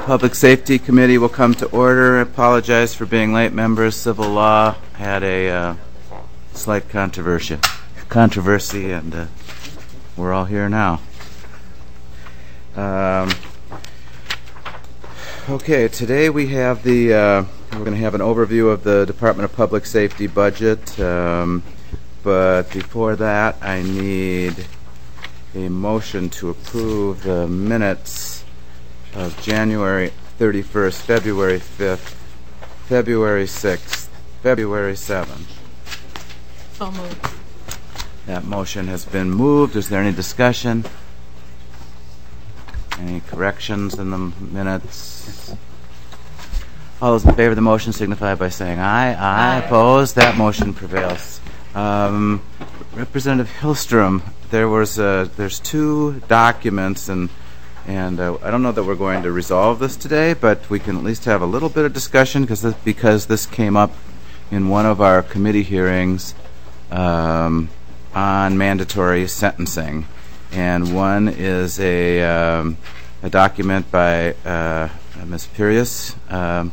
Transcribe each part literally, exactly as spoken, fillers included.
Public Safety Committee will come to order. I apologize for being late, members. Civil law had a uh, slight controversy, controversy, and uh, we're all here now. Um, okay, today we have the, uh, we're going to have an overview of the Department of Public Safety budget, um, but before that I need a motion to approve the minutes of January thirty-first, February fifth, February sixth, February seventh. So moved. That motion has been moved. Is there any discussion? Any corrections in the minutes? All those in favor of the motion signify by saying aye. Aye. Aye. Opposed? That motion prevails. Um, Representative Hillstrom, there was a, there's two documents, and and uh, I don't know that we're going to resolve this today, but we can at least have a little bit of discussion because this, because this came up in one of our committee hearings um, on mandatory sentencing. And one is a, um, a document by uh, Miz Pirius, um,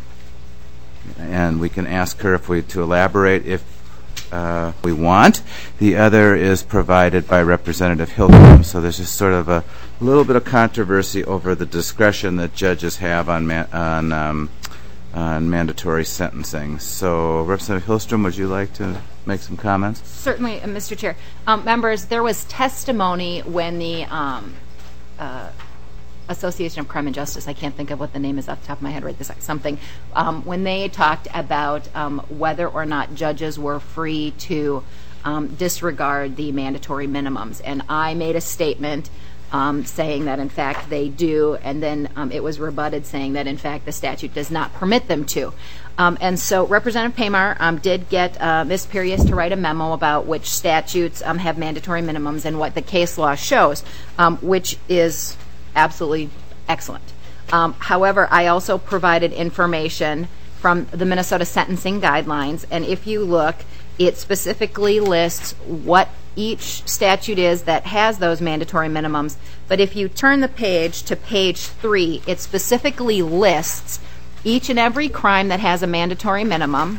and we can ask her if we to elaborate if uh, we want. The other is provided by Representative Hillstrom. So there's just sort of a little bit of controversy over the discretion that judges have on ma- on, um, on mandatory sentencing. So, Representative Hillstrom, would you like to make some comments? Certainly, uh, Mister Chair. Um, members, there was testimony when the um, uh, Association of Crime and Justice, I can't think of what the name is off the top of my head right this second, something, um, when they talked about um, whether or not judges were free to um, disregard the mandatory minimums. And I made a statement um, saying that, in fact, they do, and then um, it was rebutted saying that, in fact, the statute does not permit them to. Um, and so Representative Pamar um, did get uh, Miz Pirius to write a memo about which statutes um, have mandatory minimums and what the case law shows, um, which is absolutely excellent. Um, however, I also provided information from the Minnesota Sentencing Guidelines, and if you look, it specifically lists what each statute is that has those mandatory minimums. But if you turn the page to page three, it specifically lists each and every crime that has a mandatory minimum,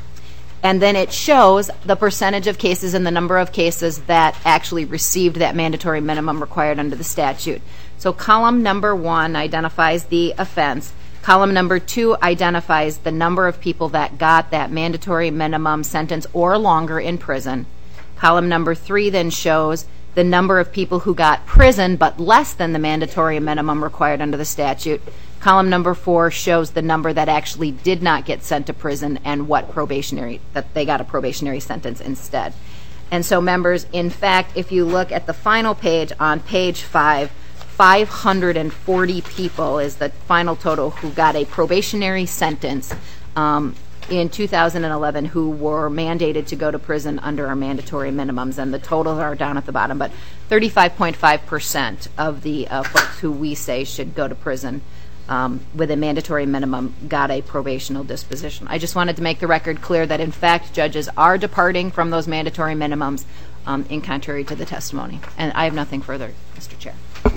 and then it shows the percentage of cases and the number of cases that actually received that mandatory minimum required under the statute. So column number one identifies the offense. Column number two identifies the number of people that got that mandatory minimum sentence or longer in prison. Column number three then shows the number of people who got prison but less than the mandatory minimum required under the statute. Column number four shows the number that actually did not get sent to prison and what probationary, that they got a probationary sentence instead. And so, members, in fact, if you look at the final page on page five, five hundred forty people is the final total who got a probationary sentence um, in two thousand eleven who were mandated to go to prison under our mandatory minimums, and the totals are down at the bottom, but thirty-five point five percent of the uh, folks who we say should go to prison um, with a mandatory minimum got a probational disposition. I just wanted to make the record clear that, in fact, judges are departing from those mandatory minimums um, in contrary to the testimony. And I have nothing further, Mister Chair.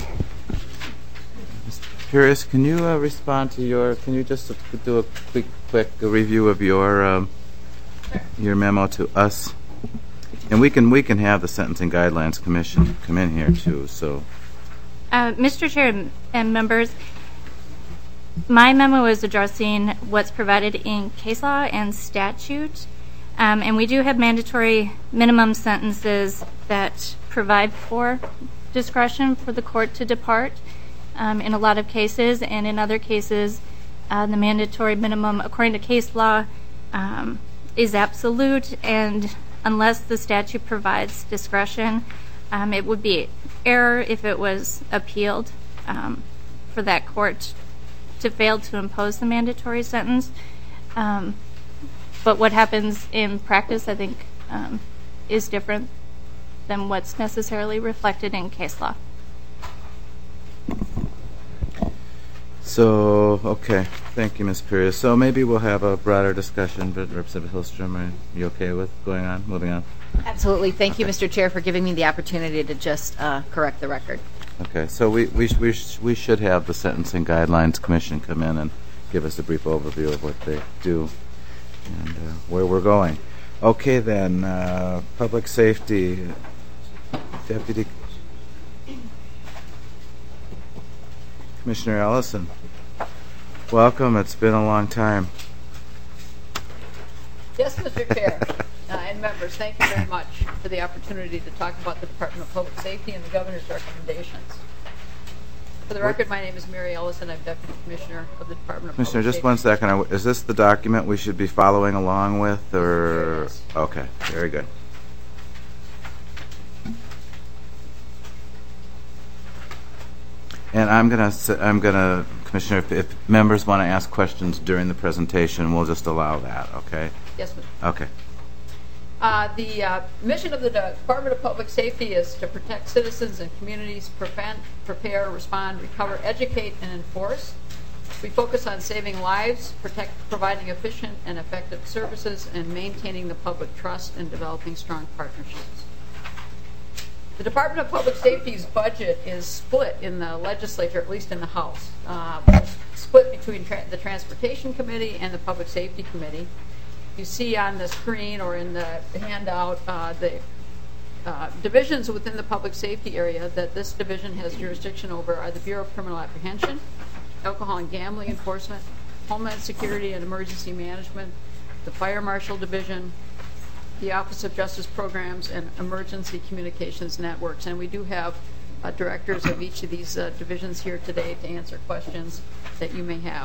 Pirius, can you uh, respond to your, can you just uh, do a quick, quick review of your um, Sure. your memo to us? And we can we can have the Sentencing Guidelines Commission come in here too. So, uh, Mister Chair and members, my memo is addressing what's provided in case law and statute, um, and we do have mandatory minimum sentences that provide for discretion for the court to depart. Um, in a lot of cases, and in other cases, uh, the mandatory minimum, according to case law, um, is absolute, and unless the statute provides discretion, um, it would be error if it was appealed um, for that court to fail to impose the mandatory sentence. Um, but what happens in practice, I think, um, is different than what's necessarily reflected in case law. so okay. Thank you, Miz Pirius. So maybe we'll have a broader discussion, but Representative Hillstrom, are you okay with going on, moving on? Absolutely. Thank you, Mister Chair, for giving me the opportunity to just uh, correct the record. Okay, so we we sh- we, sh- we should have the Sentencing Guidelines Commission come in and give us a brief overview of what they do and uh, where we're going. Okay, then, uh, Public Safety Deputy Commissioner Ellison. Welcome. It's been a long time. Yes, Mister Chair uh, and members, thank you very much for the opportunity to talk about the Department of Public Safety and the Governor's recommendations. For the record, my name is Mary Ellison. I'm Deputy Commissioner of the Department of Commissioner, Public just Safety. one second. Are- Is this the document we should be following along with, or? Yes. Okay, very good. And I'm gonna, s- I'm gonna, Commissioner, if, if members want to ask questions during the presentation, we'll just allow that, okay? Yes, Mister Okay. Uh, the uh, mission of the Department of Public Safety is to protect citizens and communities, prevent, prepare, respond, recover, educate, and enforce. We focus on saving lives, protect, providing efficient and effective services, and maintaining the public trust and developing strong partnerships. The Department of Public Safety's budget is split in the legislature, at least in the House. Uh, split between tra- the Transportation Committee and the Public Safety Committee. You see on the screen or in the handout uh, the uh, divisions within the public safety area that this division has jurisdiction over are the Bureau of Criminal Apprehension, Alcohol and Gambling Enforcement, Homeland Security and Emergency Management, the Fire Marshal Division, the Office of Justice Programs, and Emergency Communications Networks. And we do have uh, directors of each of these uh, divisions here today to answer questions that you may have.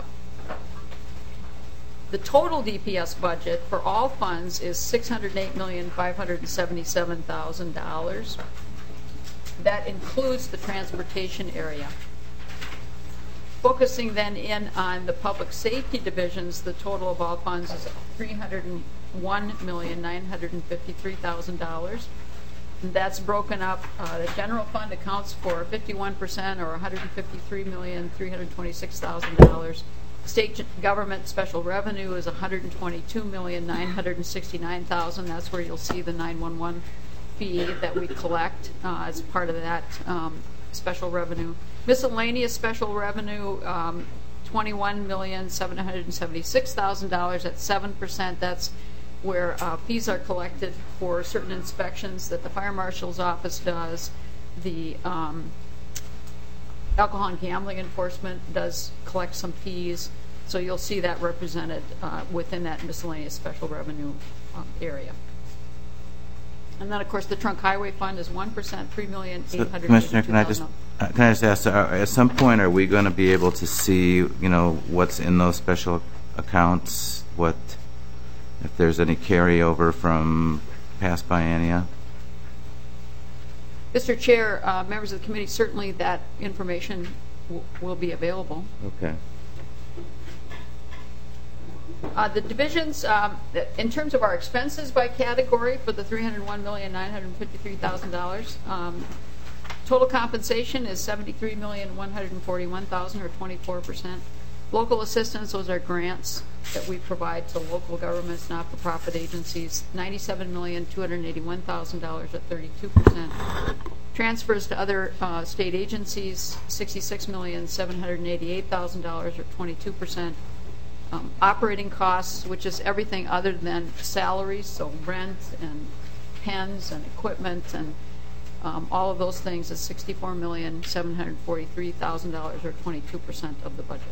The total D P S budget for all funds is six hundred eight million five hundred seventy-seven thousand dollars. That includes the transportation area. Focusing then in on the public safety divisions, the total of all funds is three hundred one million nine hundred fifty-three thousand dollars. That's broken up. Uh, the general fund accounts for fifty-one percent, or one hundred fifty-three million three hundred twenty-six thousand dollars. State government special revenue is one hundred twenty-two million nine hundred sixty-nine thousand dollars. That's where you'll see the nine one one fee that we collect uh, as part of that um, special revenue. Miscellaneous special revenue, um, twenty-one million seven hundred seventy-six thousand dollars at seven percent. That's where uh, fees are collected for certain inspections that the Fire Marshal's Office does. The um, Alcohol and Gambling Enforcement does collect some fees, so you'll see that represented uh, within that miscellaneous special revenue um, area. And then, of course, the Trunk Highway Fund is one percent, three million eight hundred Commissioner, fifty-two can I just thousand uh, dollars. can I just ask? Uh, at some point, are we going to be able to see, you know, what's in those special accounts? What, if there's any carryover from past biennia? Mister Chair, uh, members of the committee, certainly that information w- will be available. Okay. Uh, the divisions, um, in terms of our expenses by category for the three hundred one million nine hundred fifty-three thousand dollars, um, total compensation is seventy-three million one hundred forty-one thousand dollars, or twenty-four percent. Local assistance, those are grants that we provide to local governments, not-for-profit agencies, ninety-seven million two hundred eighty-one thousand dollars at thirty-two percent. Transfers to other uh, state agencies, sixty-six million seven hundred eighty-eight thousand dollars, or twenty-two percent. Um, operating costs, which is everything other than salaries, so rent and pens and equipment and um, all of those things, is sixty-four million seven hundred forty-three thousand dollars, or twenty-two percent of the budget.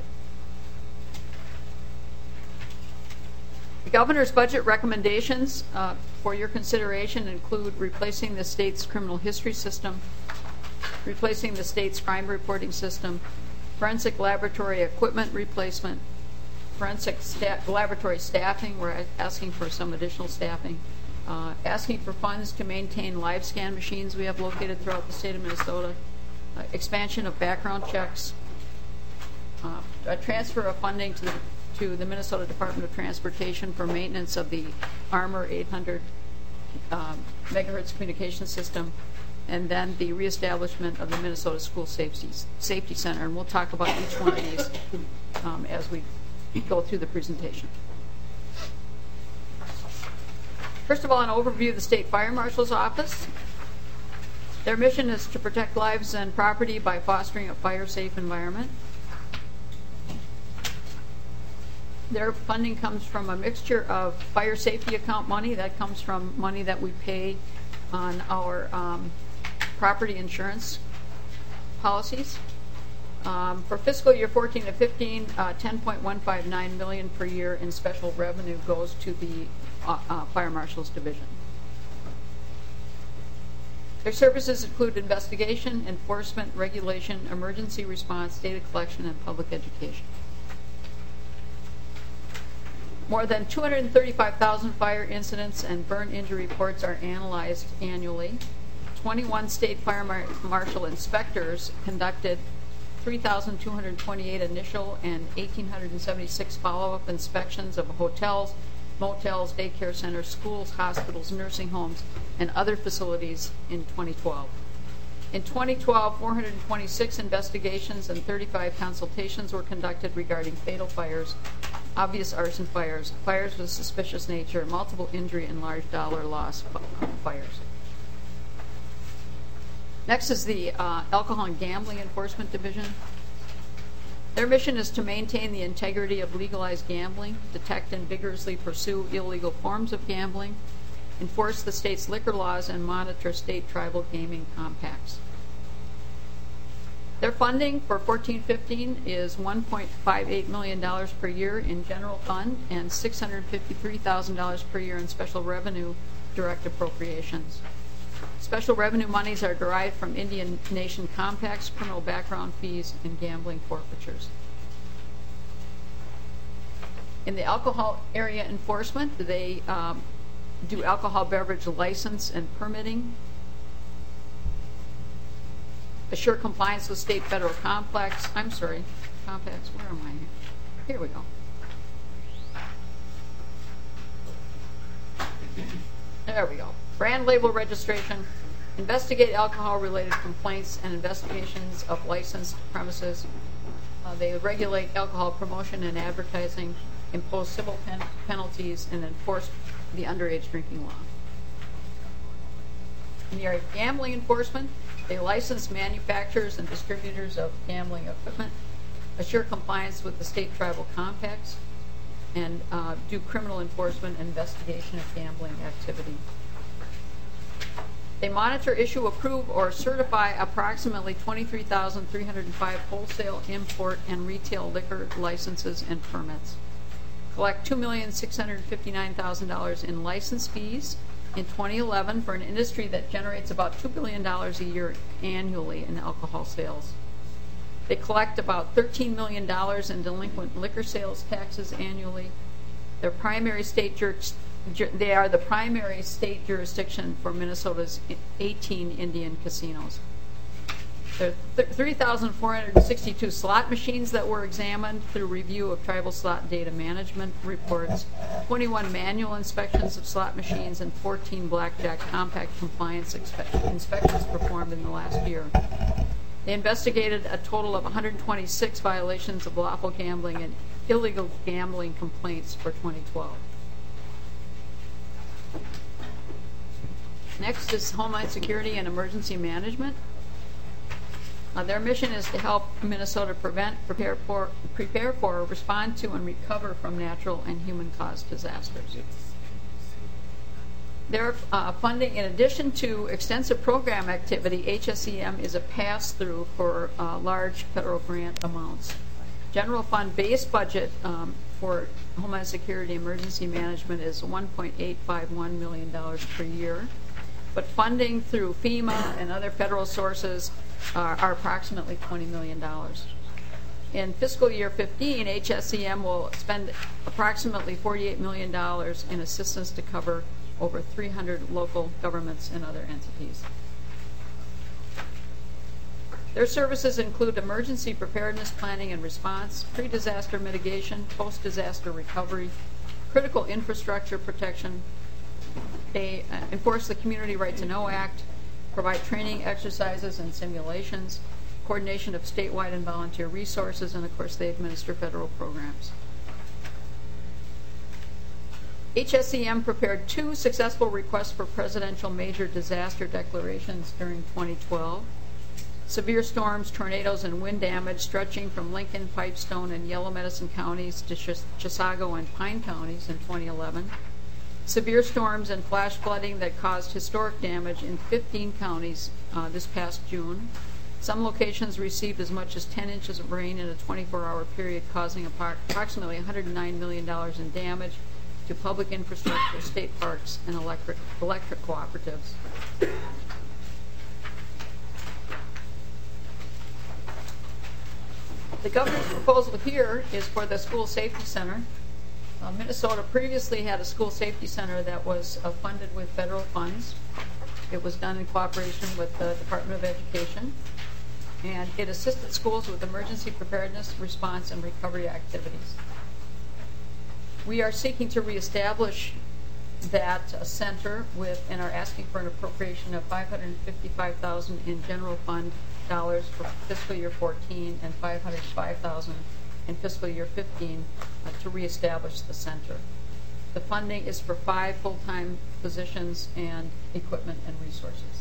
The governor's budget recommendations uh, for your consideration include replacing the state's criminal history system, replacing the state's crime reporting system, forensic laboratory equipment replacement, forensic sta- laboratory staffing. We're asking for some additional staffing, uh, asking for funds to maintain live scan machines we have located throughout the state of Minnesota, uh, expansion of background checks, uh, a transfer of funding to the to the Minnesota Department of Transportation for maintenance of the Armor eight hundred um, megahertz communication system, and then the reestablishment of the Minnesota School Safety, Safety Center. And we'll talk about each one of these um, as we go through the presentation. First of all, an overview of the State Fire Marshal's Office. Their mission is to protect lives and property by fostering a fire-safe environment. Their funding comes from a mixture of fire safety account money. That comes from money that we pay on our um, property insurance policies. Um, for fiscal year fourteen to fifteen, uh, ten point one five nine million dollars per year in special revenue goes to the uh, uh, Fire Marshal's Division. Their services include investigation, enforcement, regulation, emergency response, data collection, and public education. More than two hundred thirty-five thousand fire incidents and burn injury reports are analyzed annually. twenty-one state fire mar marshal inspectors conducted three thousand two hundred twenty-eight initial and one thousand eight hundred seventy-six follow-up inspections of hotels, motels, daycare centers, schools, hospitals, nursing homes, and other facilities in twenty twelve. In twenty twelve, four hundred twenty-six investigations and thirty-five consultations were conducted regarding fatal fires, obvious arson fires, fires of suspicious nature, multiple injury, and large dollar loss fires. Next is the uh, Alcohol and Gambling Enforcement Division. Their mission is to maintain the integrity of legalized gambling, detect and vigorously pursue illegal forms of gambling, enforce the state's liquor laws, and monitor state tribal gaming compacts. Their funding for fourteen fifteen is one point five eight million dollars per year in general fund and six hundred fifty-three thousand dollars per year in special revenue direct appropriations. Special revenue monies are derived from Indian Nation compacts, criminal background fees, and gambling forfeitures. In the alcohol area enforcement, they um, do alcohol beverage license and permitting, assure compliance with state federal complex, I'm sorry, compacts, where am I here? Here we go. There we go. Brand label registration, investigate alcohol-related complaints and investigations of licensed premises. Uh, they regulate alcohol promotion and advertising, impose civil pen penalties, and enforce the underage drinking law. In the area of gambling enforcement, they license manufacturers and distributors of gambling equipment, assure compliance with the state tribal compacts, and uh, do criminal enforcement and investigation of gambling activity. They monitor, issue, approve, or certify approximately twenty-three thousand three hundred five wholesale, import, and retail liquor licenses and permits. Collect two million six hundred fifty-nine thousand dollars in license fees in twenty eleven for an industry that generates about two billion dollars a year annually in alcohol sales. They collect about thirteen million dollars in delinquent liquor sales taxes annually. Their primary state jurisdiction They are the primary state jurisdiction for Minnesota's eighteen Indian casinos. There are three thousand four hundred sixty-two slot machines that were examined through review of tribal slot data management reports, twenty-one manual inspections of slot machines, and fourteen blackjack compact compliance inspections performed in the last year. They investigated a total of one hundred twenty-six violations of lawful gambling and illegal gambling complaints for twenty twelve. Next is Homeland Security and Emergency Management. Uh, their mission is to help Minnesota prevent, prepare for, prepare for, respond to, and recover from natural and human-caused disasters. Their uh, funding, in addition to extensive program activity, H S E M is a pass-through for uh, large federal grant amounts. General fund base budget um, for Homeland Security Emergency Management is one point eight five one million dollars per year. But funding through FEMA and other federal sources are, are approximately twenty million dollars. In fiscal year fifteen, H S E M will spend approximately forty-eight million dollars in assistance to cover over three hundred local governments and other entities. Their services include emergency preparedness planning and response, pre-disaster mitigation, post-disaster recovery, critical infrastructure protection. They uh, enforce the Community Right to Know Act, provide training exercises and simulations, coordination of statewide and volunteer resources, and of course they administer federal programs. H S E M prepared two successful requests for presidential major disaster declarations during twenty twelve. Severe storms, tornadoes, and wind damage stretching from Lincoln, Pipestone, and Yellow Medicine counties to Chis- Chisago and Pine counties in twenty eleven. Severe storms and flash flooding that caused historic damage in fifteen counties uh, this past June. Some locations received as much as ten inches of rain in a twenty-four hour period, causing apart- approximately one hundred nine million dollars in damage to public infrastructure, state parks, and electric, electric cooperatives. The governor's proposal here is for the School Safety Center. Uh, Minnesota previously had a school safety center that was uh, funded with federal funds. It was done in cooperation with the Department of Education, and it assisted schools with emergency preparedness, response, and recovery activities. We are seeking to reestablish that uh, center with, and are asking for an appropriation of five hundred fifty-five thousand dollars in general fund dollars for fiscal year fourteen and five hundred five thousand dollars in fiscal year fifteen uh, to reestablish the center. The funding is for five full-time positions and equipment and resources.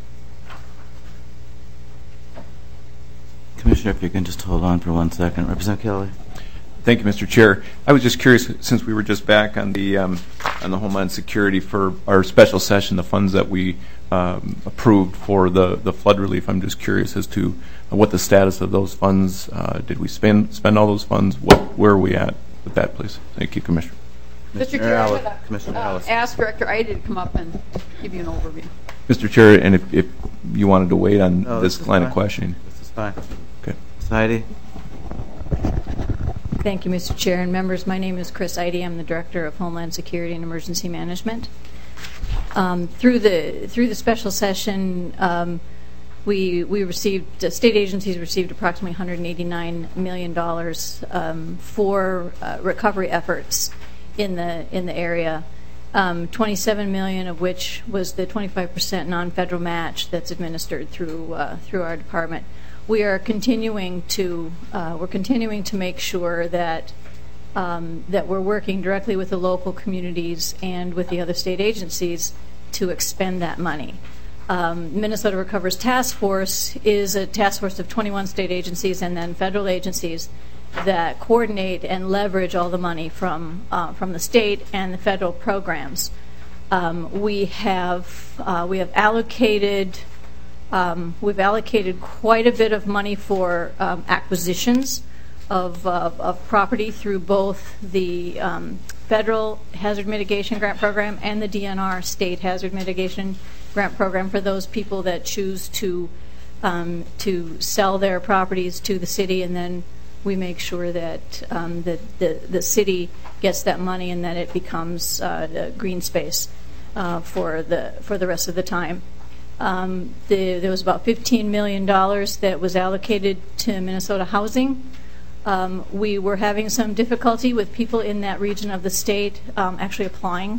Commissioner, if you can just hold on for one second. Representative Kelly. Thank you, Mister Chair. I was just curious, since we were just back on the um, on the Homeland Security for our special session, the funds that we um, approved for the, the flood relief. I'm just curious as to what the status of those funds. Uh, did we spend spend all those funds? What where are we at with that, please? Thank you, Commissioner. Mister Chair, I'm going Commissioner to uh, Ellis. ask Director Ida to come up and give you an overview. Mister Chair, and if, if you wanted to wait on No, this, this line fine. of questioning. This is fine. Okay. Heidi. Thank you, Mister Chair and members. My name is Chris Eide. I'm the Director of Homeland Security and Emergency Management. Um, through the through the special session, um, we we received uh, state agencies received approximately one hundred eighty-nine million dollars um, for uh, recovery efforts in the in the area. Um, twenty-seven million dollars of which was the twenty-five percent non-federal match that's administered through uh, through our department. We are continuing to uh, we're continuing to make sure that um, that we're working directly with the local communities and with the other state agencies to expend that money. Um, Minnesota Recovers Task Force is a task force of twenty-one state agencies and then federal agencies that coordinate and leverage all the money from uh, from the state and the federal programs. Um, we have uh, we have allocated. Um, we've allocated quite a bit of money for um, acquisitions of, uh, of property through both the um, Federal Hazard Mitigation Grant Program and the D N R State Hazard Mitigation Grant Program for those people that choose to um, to sell their properties to the city, and then we make sure that um, that the, the city gets that money and that it becomes uh, green space uh, for the for the rest of the time. Um, the, there was about fifteen million dollars that was allocated to Minnesota housing. Um, we were having some difficulty with people in that region of the state um, actually applying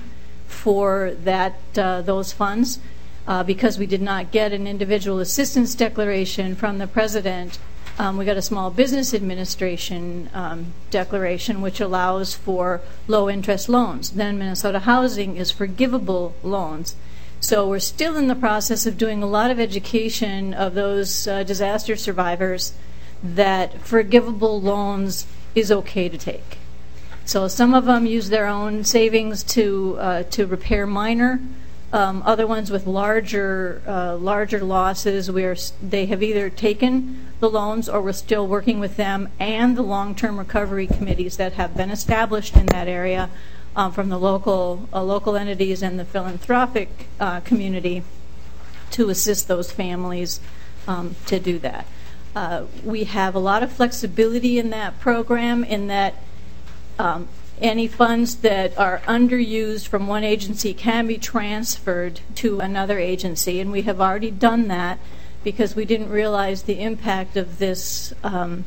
for that uh, those funds uh, because we did not get an individual assistance declaration from the president. Um, we got a small business administration um, declaration which allows for low interest loans. Then Minnesota Housing is forgivable loans. So we're still in the process of doing a lot of education of those uh, disaster survivors that forgivable loans is okay to take. So some of them use their own savings to uh, to repair minor. Um, other ones with larger uh, larger losses, where they have either taken the loans or we're still working with them and the long-term recovery committees that have been established in that area. Um, from the local uh, local entities and the philanthropic uh, community to assist those families um, to do that. Uh, we have a lot of flexibility in that program in that um, any funds that are underused from one agency can be transferred to another agency, and we have already done that because we didn't realize the impact of this um,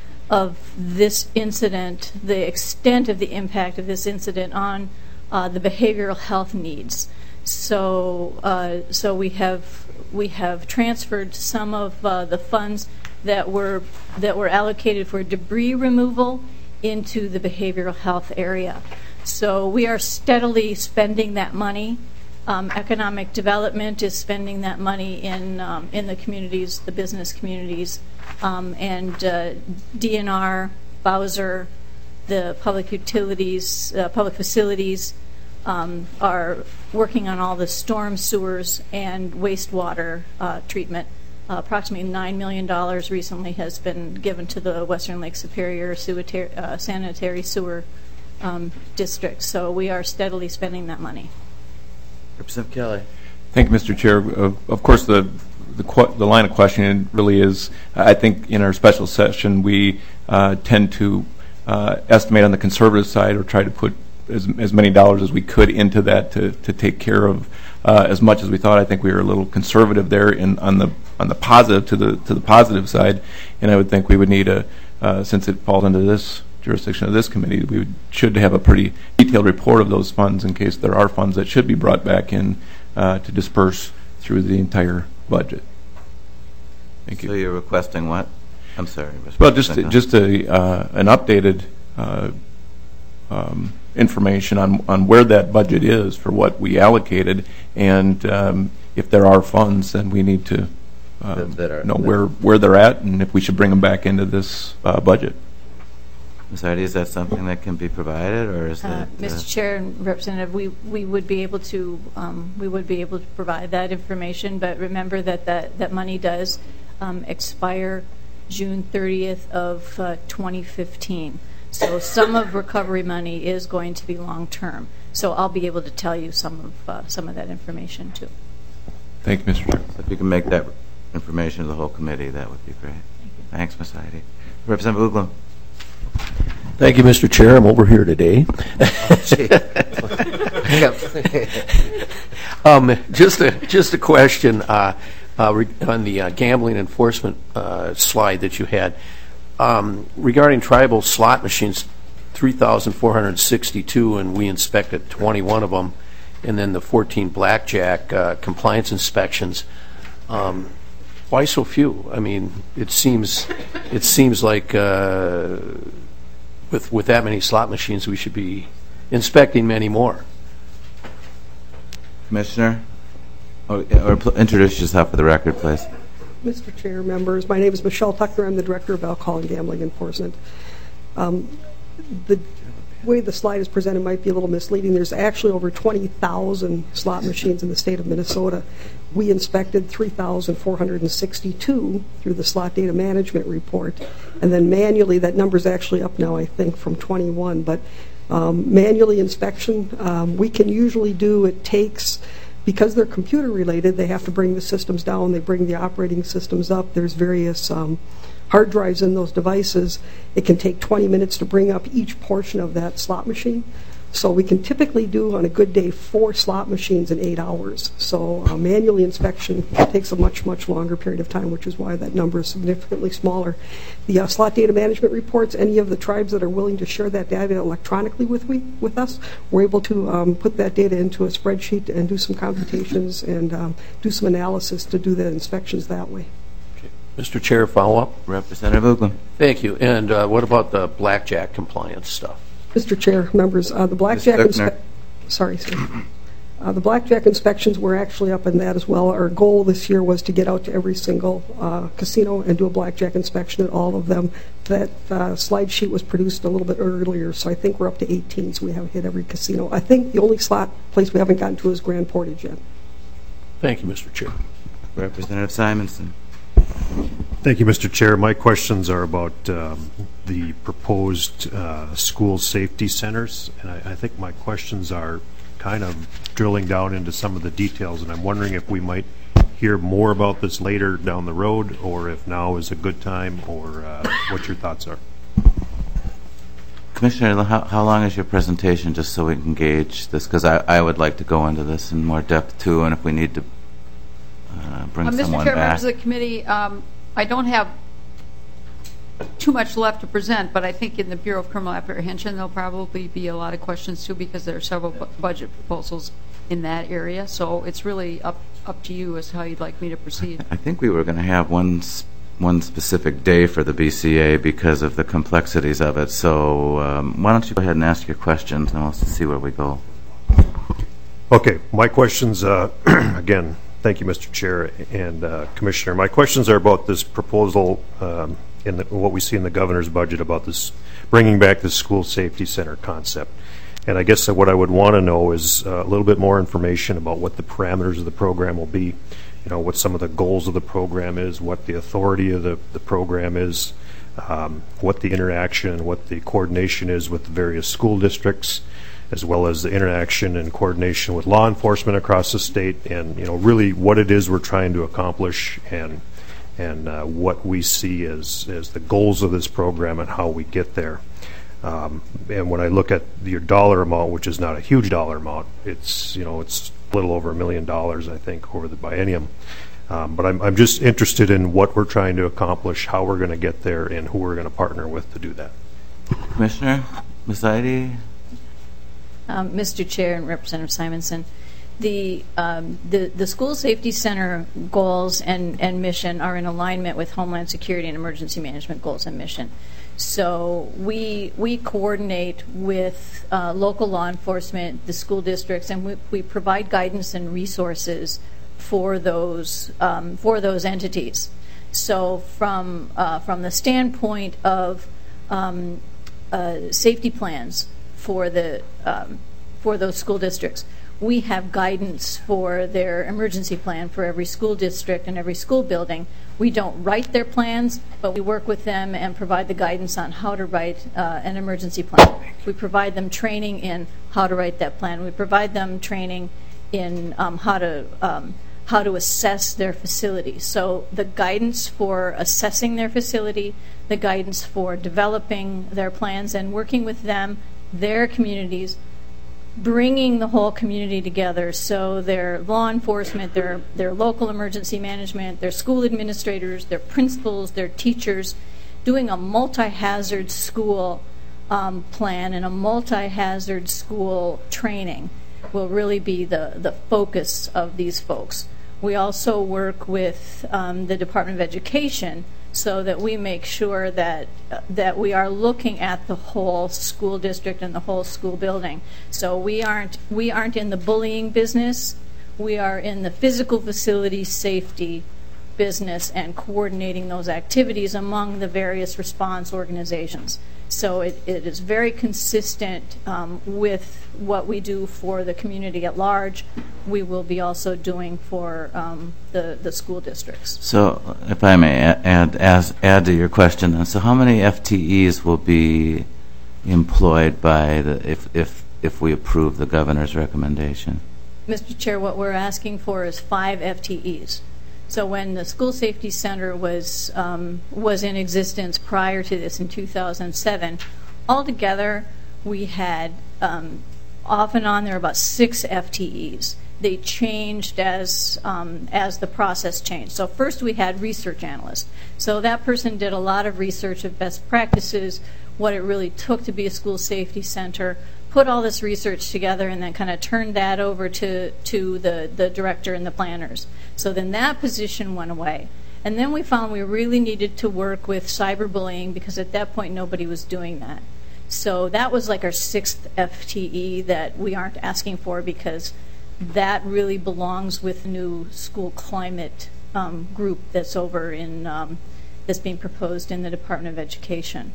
of this incident, the extent of the impact of this incident on uh, the behavioral health needs. So, uh, so we have we have transferred some of uh, the funds that were that were allocated for debris removal into the behavioral health area. So we are steadily spending that money. Um, economic development is spending that money in um, in the communities, the business communities, um, and uh, D N R, Bowser, the public utilities, uh, public facilities um, are working on all the storm sewers and wastewater uh, treatment. Uh, approximately nine million dollars recently has been given to the Western Lake Superior Suiter- uh, Sanitary Sewer um, District. So we are steadily spending that money. Representative Kelly. Thank you, Mister Chair. Uh, of course, the the, qu- the line of questioning really is, I think in our special session, we uh, tend to uh, estimate on the conservative side or try to put as, as many dollars as we could into that to, to take care of uh, as much as we thought. I think we were a little conservative there in on the on the positive to the to the positive side, and I would think we would need a uh, since it falls under this jurisdiction of this committee, we would, should have a pretty detailed report of those funds in case there are funds that should be brought back in uh, to disperse through the entire budget. Thank you. So you're requesting what? I'm sorry. Well, just just a uh, an updated uh, um, information on on where that budget is for what we allocated, and um, if there are funds, then we need to um, that, that are, know where where they're at, and if we should bring them back into this uh, budget. Miz Heidi, is that something that can be provided, or is Uh, that? Uh, Mister Chair and Representative, we, we would be able to um, we would be able to provide that information, but remember that that, that money does um, expire June thirtieth of uh, twenty fifteen. So some of recovery money is going to be long term. So I'll be able to tell you some of uh, some of that information too. Thank you, Mister Chair. So if you can make that information to the whole committee, that would be great. Thank you. Thanks, Miz Heidi. Representative Uglum. Thank you, Mister Chair. I'm over here today. um, just a just a question uh, uh, re- on the uh, gambling enforcement uh, slide that you had um, regarding tribal slot machines, three thousand four hundred sixty-two, and we inspected twenty-one of them, and then the fourteen blackjack uh, compliance inspections. Um, why so few? I mean, it seems it seems like. Uh, With, with that many slot machines, we should be inspecting many more. Commissioner, or, or pl- introduce yourself for the record, please. Mister Chair, members, my name is Michelle Tucker. I'm the Director of Alcohol and Gambling Enforcement. Um, the way the slide is presented might be a little misleading. There's actually over twenty thousand slot machines in the state of Minnesota. We inspected three thousand four hundred sixty-two through the slot data management report. And then manually, that number is actually up now, I think, from twenty-one. But um, manually inspection, um, we can usually do, it takes, because they're computer related, they have to bring the systems down, they bring the operating systems up. There's various um, hard drives in those devices. It can take twenty minutes to bring up each portion of that slot machine. So we can typically do, on a good day, four slot machines in eight hours. So uh, manually inspection takes a much, much longer period of time, which is why that number is significantly smaller. The uh, slot data management reports, any of the tribes that are willing to share that data electronically with we with us, we're able to um, put that data into a spreadsheet and do some computations and um, do some analysis to do the inspections that way. Okay. Mister Chair, follow up? Representative Uglum. Thank you. And uh, what about the blackjack compliance stuff? Mister Chair, members, uh, the blackjack inspe- sorry, sir. Uh, the blackjack inspections were actually up in that as well. Our goal this year was to get out to every single uh, casino and do a blackjack inspection at all of them. That uh, slide sheet was produced a little bit earlier, so I think we're up to eighteen, so we haven't hit every casino. I think the only slot place we haven't gotten to is Grand Portage yet. Thank you, Mister Chair. Representative Simonson. Thank you, Mister Chair. My questions are about um, the proposed uh, school safety centers, and I, I think my questions are kind of drilling down into some of the details, and I'm wondering if we might hear more about this later down the road, or if now is a good time, or uh, what your thoughts are. Commissioner, how, how long is your presentation, just so we can gauge this? Because I, I would like to go into this in more depth, too, and if we need to uh, bring uh, someone Mister Chair, back. members of the committee, um, I don't have too much left to present, but I think in the Bureau of Criminal Apprehension there'll probably be a lot of questions, too, because there are several bu- budget proposals in that area. So it's really up up to you as to how you'd like me to proceed. I think we were going to have one one specific day for the B C A because of the complexities of it. So um, why don't you go ahead and ask your questions, and we'll see where we go. Okay, my questions, uh, again, thank you, Mister Chair and uh, Commissioner. My questions are about this proposal um, in the, what we see in the governor's budget about this bringing back the school safety center concept. And I guess that what I would want to know is uh, a little bit more information about what the parameters of the program will be, you know, what some of the goals of the program is, what the authority of the, the program is, um, what the interaction and what the coordination is with the various school districts, as well as the interaction and coordination with law enforcement across the state, and, you know, really what it is we're trying to accomplish, and and uh, what we see as, as the goals of this program and how we get there. Um, and when I look at your dollar amount, which is not a huge dollar amount, it's, you know, it's a little over a million dollars, I think, over the biennium. Um, but I'm, I'm just interested in what we're trying to accomplish, how we're going to get there, and who we're going to partner with to do that. Commissioner, Miz Heidi? Um, Mister Chair and Representative Simonson, the, um, the the School Safety Center goals and, and mission are in alignment with Homeland Security and Emergency Management goals and mission. So we we coordinate with uh, local law enforcement, the school districts, and we, we provide guidance and resources for those um, for those entities. So from uh, from the standpoint of um, uh, safety plans for the um, for those school districts, we have guidance for their emergency plan for every school district and every school building. We don't write their plans, but we work with them and provide the guidance on how to write uh, an emergency plan. We provide them training in how to write that plan. We provide them training in um, how to um, how to assess their facility. So the guidance for assessing their facility, the guidance for developing their plans and working with them, their communities, bringing the whole community together, so their law enforcement, their their local emergency management, their school administrators, their principals, their teachers, doing a multi-hazard school um, plan and a multi-hazard school training will really be the, the focus of these folks. We also work with um, the Department of Education so that we make sure that uh, that we are looking at the whole school district and the whole school building. So we aren't we aren't in the bullying business. We are in the physical facility safety business and coordinating those activities among the various response organizations. So it, it is very consistent um, with what we do for the community at large. We will be also doing for um, the, the school districts. So if I may add, add, add to your question, then, so how many F T Es will be employed by the, if, if, if we approve the governor's recommendation? Mister Chair, what we're asking for is five F T Es. So when the School Safety Center was um, was in existence prior to this in two thousand seven, altogether we had um, off and on there were about six F T Es. They changed as um, as the process changed. So first we had research analysts. So that person did a lot of research of best practices, what it really took to be a school safety center, put all this research together, and then kind of turned that over to, to the, the director and the planners. So then that position went away. And then we found we really needed to work with cyberbullying because at that point nobody was doing that. So that was like our sixth F T E that we aren't asking for because that really belongs with the new school climate um, group that's over in, um, that's being proposed in the Department of Education.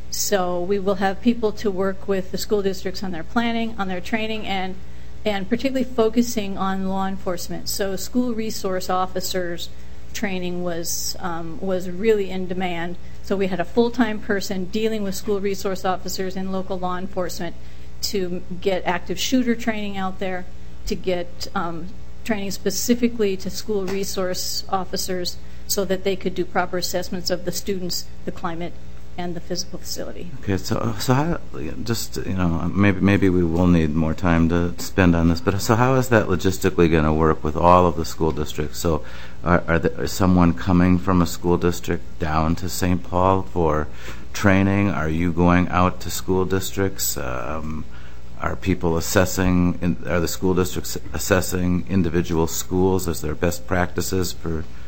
So we will have people to work with the school districts on their planning, on their training, and and particularly focusing on law enforcement. So school resource officers training was um, was really in demand. So we had a full-time person dealing with school resource officers and local law enforcement to get active shooter training out there, to get um, training specifically to school resource officers so that they could do proper assessments of the students, the climate, and the physical facility. Okay, so so how, just, you know, maybe maybe we will need more time to spend on this, but so how is that logistically going to work with all of the school districts? So are, are there, is someone coming from a school district down to Saint Paul for training? Are you going out to school districts? Um, are people assessing, in, are the school districts assessing individual schools as their best practices for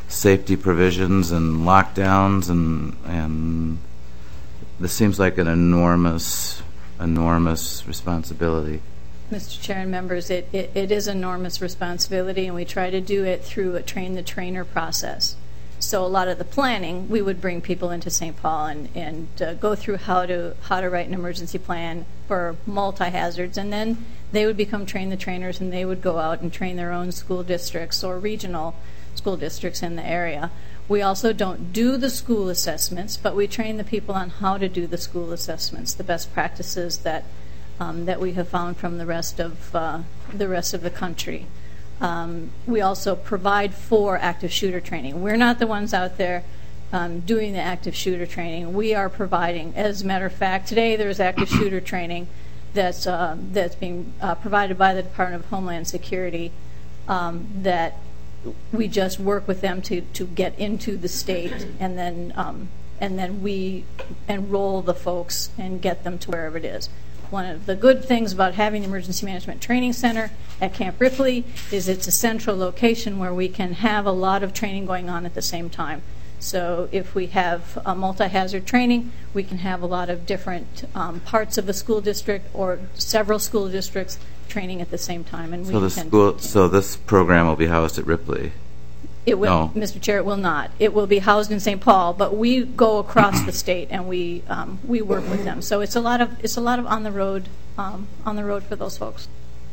safety provisions and lockdowns, and and this seems like an enormous, enormous responsibility. Mister Chair and members, it, it, it is enormous responsibility, and we try to do it through a train-the-trainer process. So a lot of the planning, we would bring people into Saint Paul and, and uh, go through how to how to write an emergency plan for multi-hazards, and then they would become train-the-trainers, and they would go out and train their own school districts or regional school districts in the area. We also don't do the school assessments, but we train the people on how to do the school assessments, the best practices that Um, that we have found from the rest of uh, the rest of the country. Um, we also provide for active shooter training. We're not the ones out there um, doing the active shooter training. We are providing. As a matter of fact, today there's active shooter training that's uh, that's being uh, provided by the Department of Homeland Security. Um, that we just work with them to to get into the state, and then um, and then we enroll the folks and get them to wherever it is. One of the good things about having the Emergency Management Training Center at Camp Ripley is it's a central location where we can have a lot of training going on at the same time. So if we have a multi-hazard training, we can have a lot of different um, parts of the school district or several school districts training at the same time. And so we the can school, so this program will be housed at Ripley. It will, no. Mister Chair, it will not. It will be housed in Saint Paul, but we go across the state and we um, we work with them. So it's a lot of it's a lot of on the road um, on the road for those folks.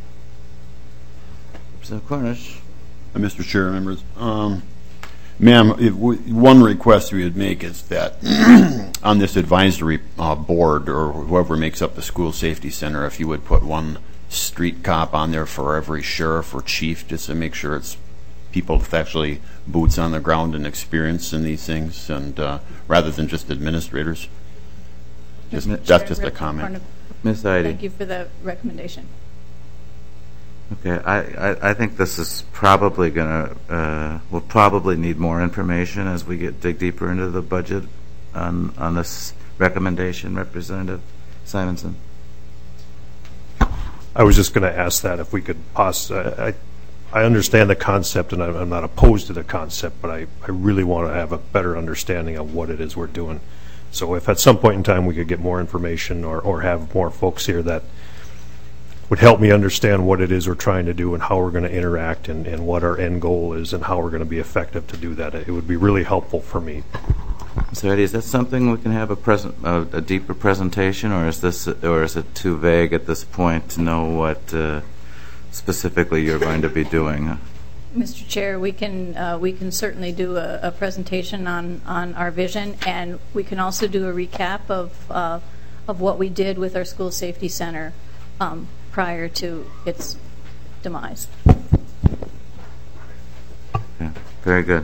Representative Cornish. Uh, Mister Chair, members, um, ma'am, if we, one request we would make is that on this advisory uh, board or whoever makes up the school safety center, if you would put one street cop on there for every sheriff or chief, just to make sure it's people with actually boots on the ground and experience in these things, and uh, rather than just administrators. Just, that's just a comment. Miz Heidi. Thank you for the recommendation. Okay, I, I, I think this is probably going to, uh, we'll probably need more information as we get dig deeper into the budget on, on this recommendation. Representative Simonson. I was just going to ask that if we could pos- I, I I understand the concept, and I'm not opposed to the concept, but I, I really want to have a better understanding of what it is we're doing. So if at some point in time we could get more information or, or have more folks here that would help me understand what it is we're trying to do and how we're going to interact and, and what our end goal is and how we're going to be effective to do that, it would be really helpful for me. So Eddie, is that something we can have a present, uh, a deeper presentation, or is this, or is it too vague at this point to know what uh, specifically you're going to be doing? Mister Chair, we can uh, we can certainly do a, a presentation on, on our vision, and we can also do a recap of uh, of what we did with our school safety center um, prior to its demise. Okay, very good.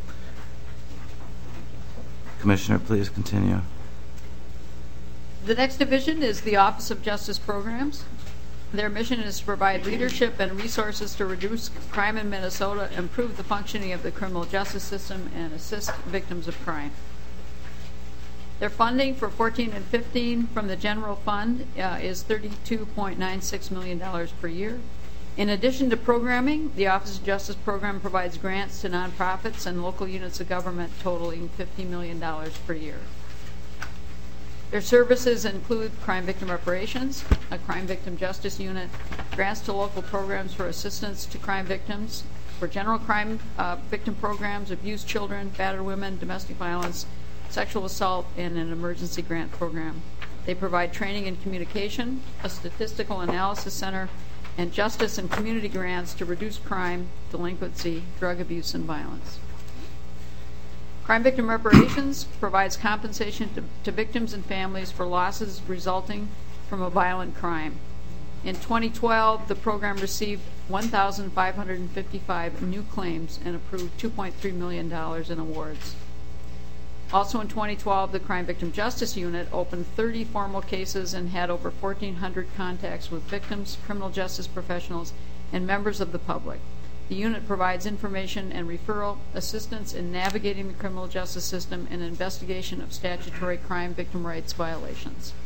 Commissioner, please continue. The next division is the Office of Justice Programs. Their mission is to provide leadership and resources to reduce crime in Minnesota, improve the functioning of the criminal justice system, and assist victims of crime. Their funding for fourteen and fifteen from the general fund uh, is thirty-two point nine six million dollars per year. In addition to programming, the Office of Justice Program provides grants to nonprofits and local units of government totaling fifty million dollars per year. Their services include crime victim reparations, a crime victim justice unit, grants to local programs for assistance to crime victims, for general crime uh, victim programs, abused children, battered women, domestic violence, sexual assault, and an emergency grant program. They provide training and communication, a statistical analysis center, and justice and community grants to reduce crime, delinquency, drug abuse, and violence. Crime Victim Reparations provides compensation to, to victims and families for losses resulting from a violent crime. In twenty twelve, the program received one thousand five hundred fifty-five new claims and approved two point three million dollars in awards. Also in twenty twelve, the Crime Victim Justice Unit opened thirty formal cases and had over fourteen hundred contacts with victims, criminal justice professionals, and members of the public. The unit provides information and referral assistance in navigating the criminal justice system and investigation of statutory crime victim rights violations.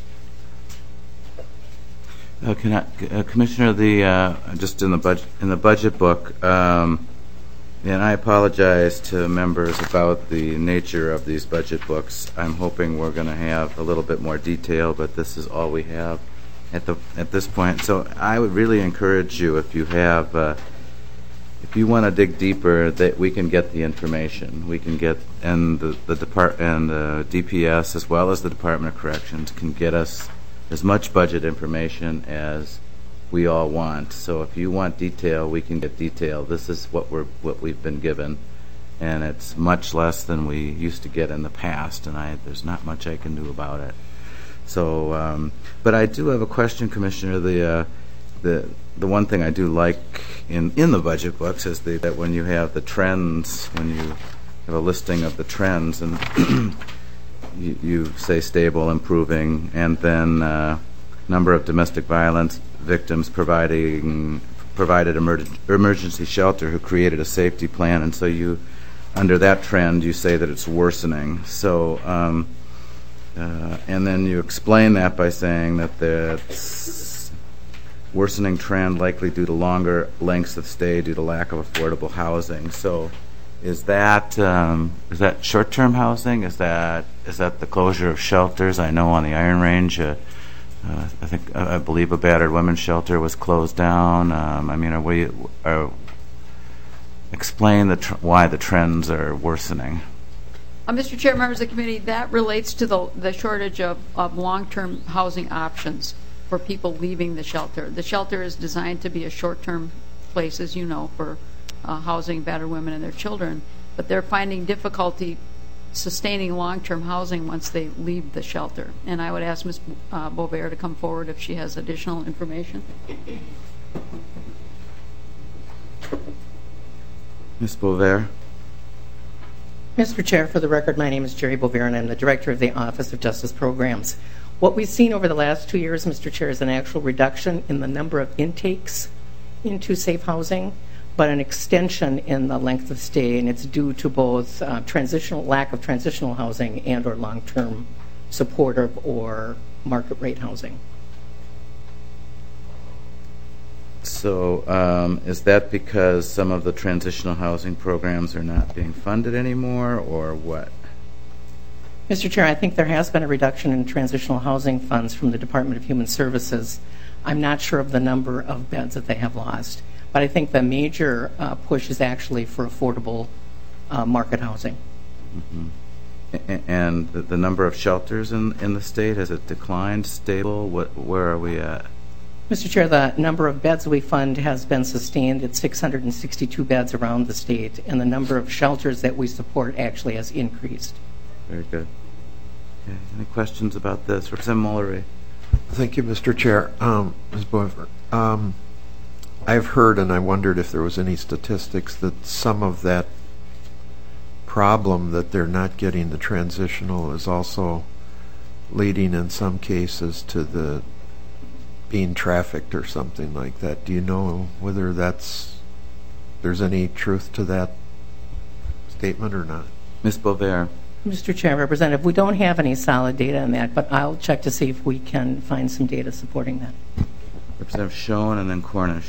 Uh, can I, uh, Commissioner, the uh, just in the budget in the budget book, um, And I apologize to members about the nature of these budget books. I'm hoping we're going to have a little bit more detail, but this is all we have at the at this point. So I would really encourage you, if you have, uh, if you want to dig deeper, that we can get the information. We can get, and the the depart and the D P S as well as the Department of Corrections can get us as much budget information as we all want. So if you want detail, we can get detail. This is what we're what we've been given, and it's much less than we used to get in the past. And I there's not much I can do about it. So, um, but I do have a question, Commissioner. The uh, the the one thing I do like in in the budget books is the, that when you have the trends, when you have a listing of the trends, and you, you say stable, improving, and then uh, number of domestic violence victims providing provided emerg- emergency shelter who created a safety plan, and so you, under that trend, you say that it's worsening. So, um, uh, and then you explain that by saying that that's worsening trend likely due to longer lengths of stay due to lack of affordable housing. So, is that um, is that short-term housing? Is that is that the closure of shelters? I know on the Iron Range. Uh, Uh, I think uh, I believe a battered women's shelter was closed down. Um, I mean, are we are, explain the tr- why the trends are worsening. Uh, Mister Chair, members of the committee, that relates to the the shortage of, of long-term housing options for people leaving the shelter. The shelter is designed to be a short-term place, as you know, for uh, housing battered women and their children, but they're finding difficulty sustaining long-term housing once they leave the shelter. And I would ask Miz Uh, Bovair to come forward if she has additional information. Miz Bovair. Mister Chair, for the record, my name is Jerry Bovair, and I'm the Director of the Office of Justice Programs. What we've seen over the last two years, Mister Chair, is an actual reduction in the number of intakes into safe housing, but an extension in the length of stay, and it's due to both uh, transitional lack of transitional housing and or long-term supportive or market rate housing. So um, is that because some of the transitional housing programs are not being funded anymore, or what? Mister Chair, I think there has been a reduction in transitional housing funds from the Department of Human Services. I'm not sure of the number of beds that they have lost, but I think the major uh, push is actually for affordable uh, market housing. Mm-hmm. A- and the, the number of shelters in in the state, has it declined, stable? What, where are we at? Mister Chair, the number of beds we fund has been sustained at six hundred sixty-two beds around the state, and the number of shelters that we support actually has increased. Very good. Okay. Any questions about this? Representative Mullery. Thank you, Mister Chair. Um, Miz Bovair, um, I've heard, and I wondered if there was any statistics, that some of that problem that they're not getting the transitional is also leading in some cases to the being trafficked or something like that. Do you know whether that's there's any truth to that statement or not? Miz Bovair. Mister Chair, Representative, we don't have any solid data on that, but I'll check to see if we can find some data supporting that. Representative Schoen and then Cornish.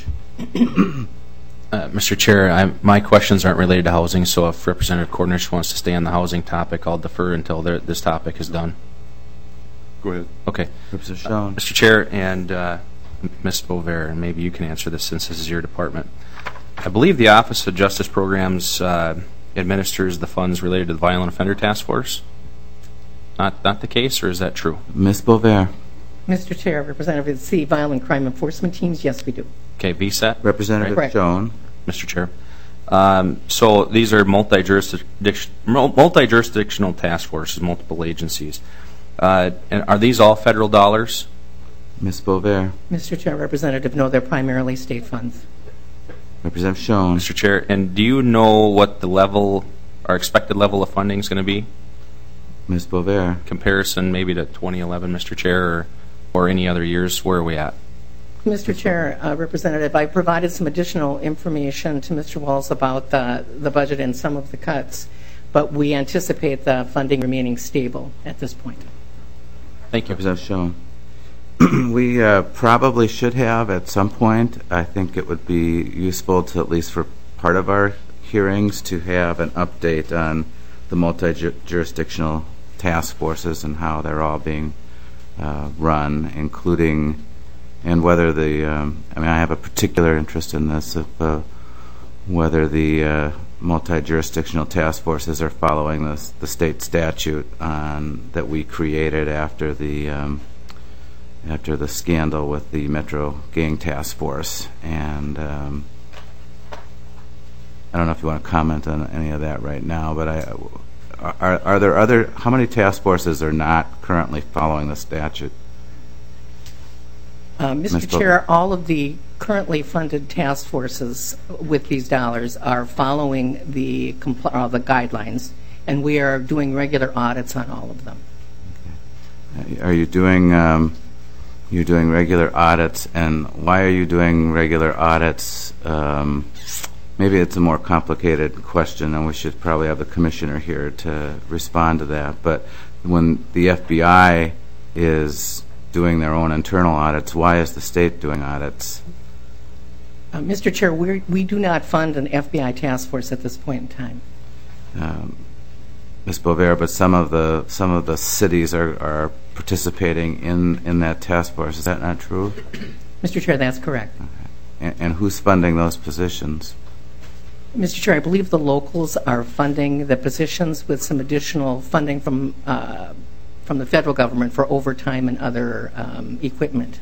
Uh, Mister Chair, I, my questions aren't related to housing, so if Representative Cornish wants to stay on the housing topic, I'll defer until this topic is done. Go ahead. Okay. Representative Schoen. Uh, Mister Chair and uh, Miz Bovair, and maybe you can answer this since this is your department. I believe the Office of Justice Programs uh, administers the funds related to the Violent Offender Task Force. Not not the case, or is that true? Miz Bovair. Mister Chair, Representative, C, Violent Crime Enforcement Teams, yes, we do. Okay, V S E T. Representative Right. Schoen. Mister Chair. Um, so these are multi-jurisdic- multi-jurisdictional task forces, multiple agencies. Uh, and are these all federal dollars? Miz Bovair. Mister Chair, Representative, no, they're primarily state funds. Representative Schoen. Mister Chair, and do you know what the level, our expected level of funding is going to be? Miz Bovair. Comparison maybe to twenty eleven, Mister Chair, or, or any other years, where are we at? Mister Chair, uh, Representative, I provided some additional information to Mister Walz about the, the budget and some of the cuts, but we anticipate the funding remaining stable at this point. Thank you. Representative Schoen. We uh, probably should have at some point. I think it would be useful to, at least for part of our hearings to have an update on the multi-jurisdictional task forces and how they're all being uh, run, including and whether the, um, I mean, I have a particular interest in this, of uh, whether the uh, multi-jurisdictional task forces are following this, the state statute on, that we created after the um, after the scandal with the Metro Gang Task Force. And um, I don't know if you want to comment on any of that right now, but I, are, are there other, how many task forces are not currently following the statute? Uh, Mister Chair, all of the currently funded task forces with these dollars are following the, compl- uh, the guidelines, and we are doing regular audits on all of them. Okay. Are you doing um, you're doing regular audits, and why are you doing regular audits? Um, maybe it's a more complicated question, and we should probably have the commissioner here to respond to that. But when the F B I is doing their own internal audits, why is the state doing audits? Uh, Mister Chair, we we do not fund an F B I task force at this point in time. Um, Miz Bover, but some of the some of the cities are, are participating in, in that task force. Is that not true? Mister Chair, that's correct. Okay. And, and who's funding those positions? Mister Chair, I believe the locals are funding the positions with some additional funding from uh, from the federal government for overtime and other um, equipment.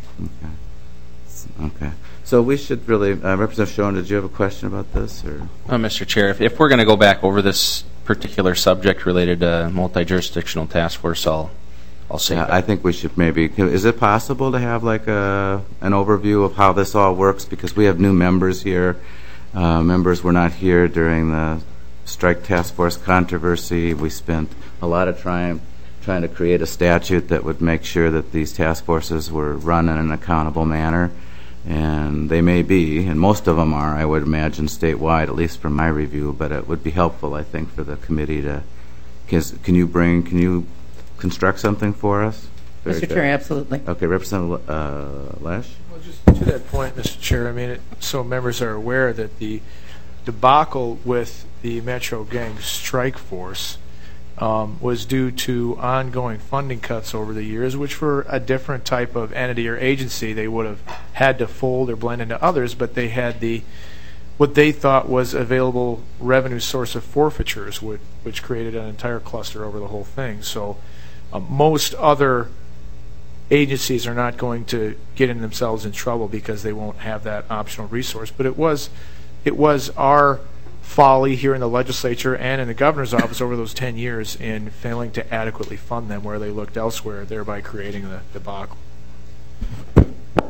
Okay. Okay. So we should really, uh, Representative Schoen, did you have a question about this? Or? Uh, Mister Chair, if, if we're going to go back over this particular subject related to multi-jurisdictional task force, I'll, I'll say yeah, I think we should maybe, is it possible to have like a, an overview of how this all works? Because we have new members here. Uh, members were not here during the strike task force controversy. We spent a lot of time trying to create a statute that would make sure that these task forces were run in an accountable manner. And they may be, and most of them are, I would imagine, statewide, at least from my review, but it would be helpful, I think, for the committee to, can you bring, can you construct something for us? Very Mister good. Chair, absolutely. Okay, Representative uh, Lesh? Well, just to that point, Mister Chair, I mean, it, so members are aware that the debacle with the Metro Gang strike force Um, was due to ongoing funding cuts over the years, which for a different type of entity or agency they would have had to fold or blend into others, but they had the what they thought was available revenue source of forfeitures, which, which created an entire cluster over the whole thing. So uh, most other agencies are not going to get in themselves in trouble because they won't have that optional resource. But it was it was our folly here in the legislature and in the governor's office over those ten years in failing to adequately fund them where they looked elsewhere, thereby creating the debacle. Okay,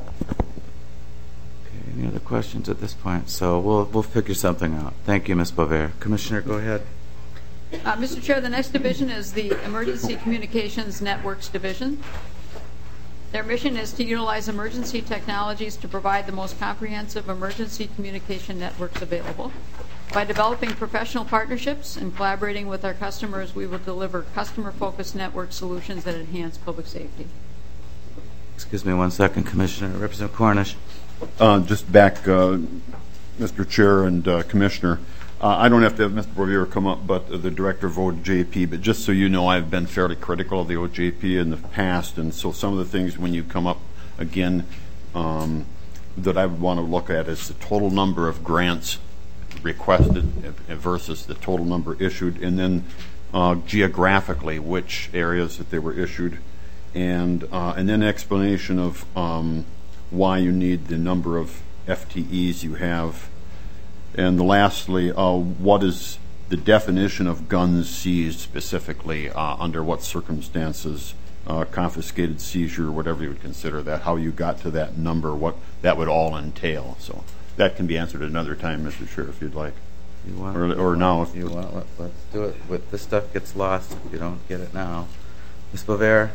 any other questions at this point? So we'll we'll figure something out. Thank you, Miz Bover. Commissioner, go ahead. Uh, Mister Chair, the next division is the Emergency Communications Networks Division. Their mission is to utilize emergency technologies to provide the most comprehensive emergency communication networks available. By developing professional partnerships and collaborating with our customers, we will deliver customer-focused network solutions that enhance public safety. Excuse me one second, Commissioner. Representative Cornish. Uh, just back, uh, Mister Chair and uh, Commissioner, uh, I don't have to have Mister Bover come up, but uh, the Director of O J P, but just so you know, I've been fairly critical of the O J P in the past, and so some of the things when you come up again um, that I would want to look at is the total number of grants requested versus the total number issued, and then uh, geographically which areas that they were issued, and uh, and then explanation of um, why you need the number of F T Es you have, and lastly, uh, what is the definition of guns seized specifically, uh, under what circumstances, uh, confiscated seizure, whatever you would consider that, how you got to that number, what that would all entail. So that can be answered another time, Mister Chair, if you'd like. You want, or you or want, now. If you want, let, let's do it. With this stuff gets lost if you don't get it now. Miz Bover.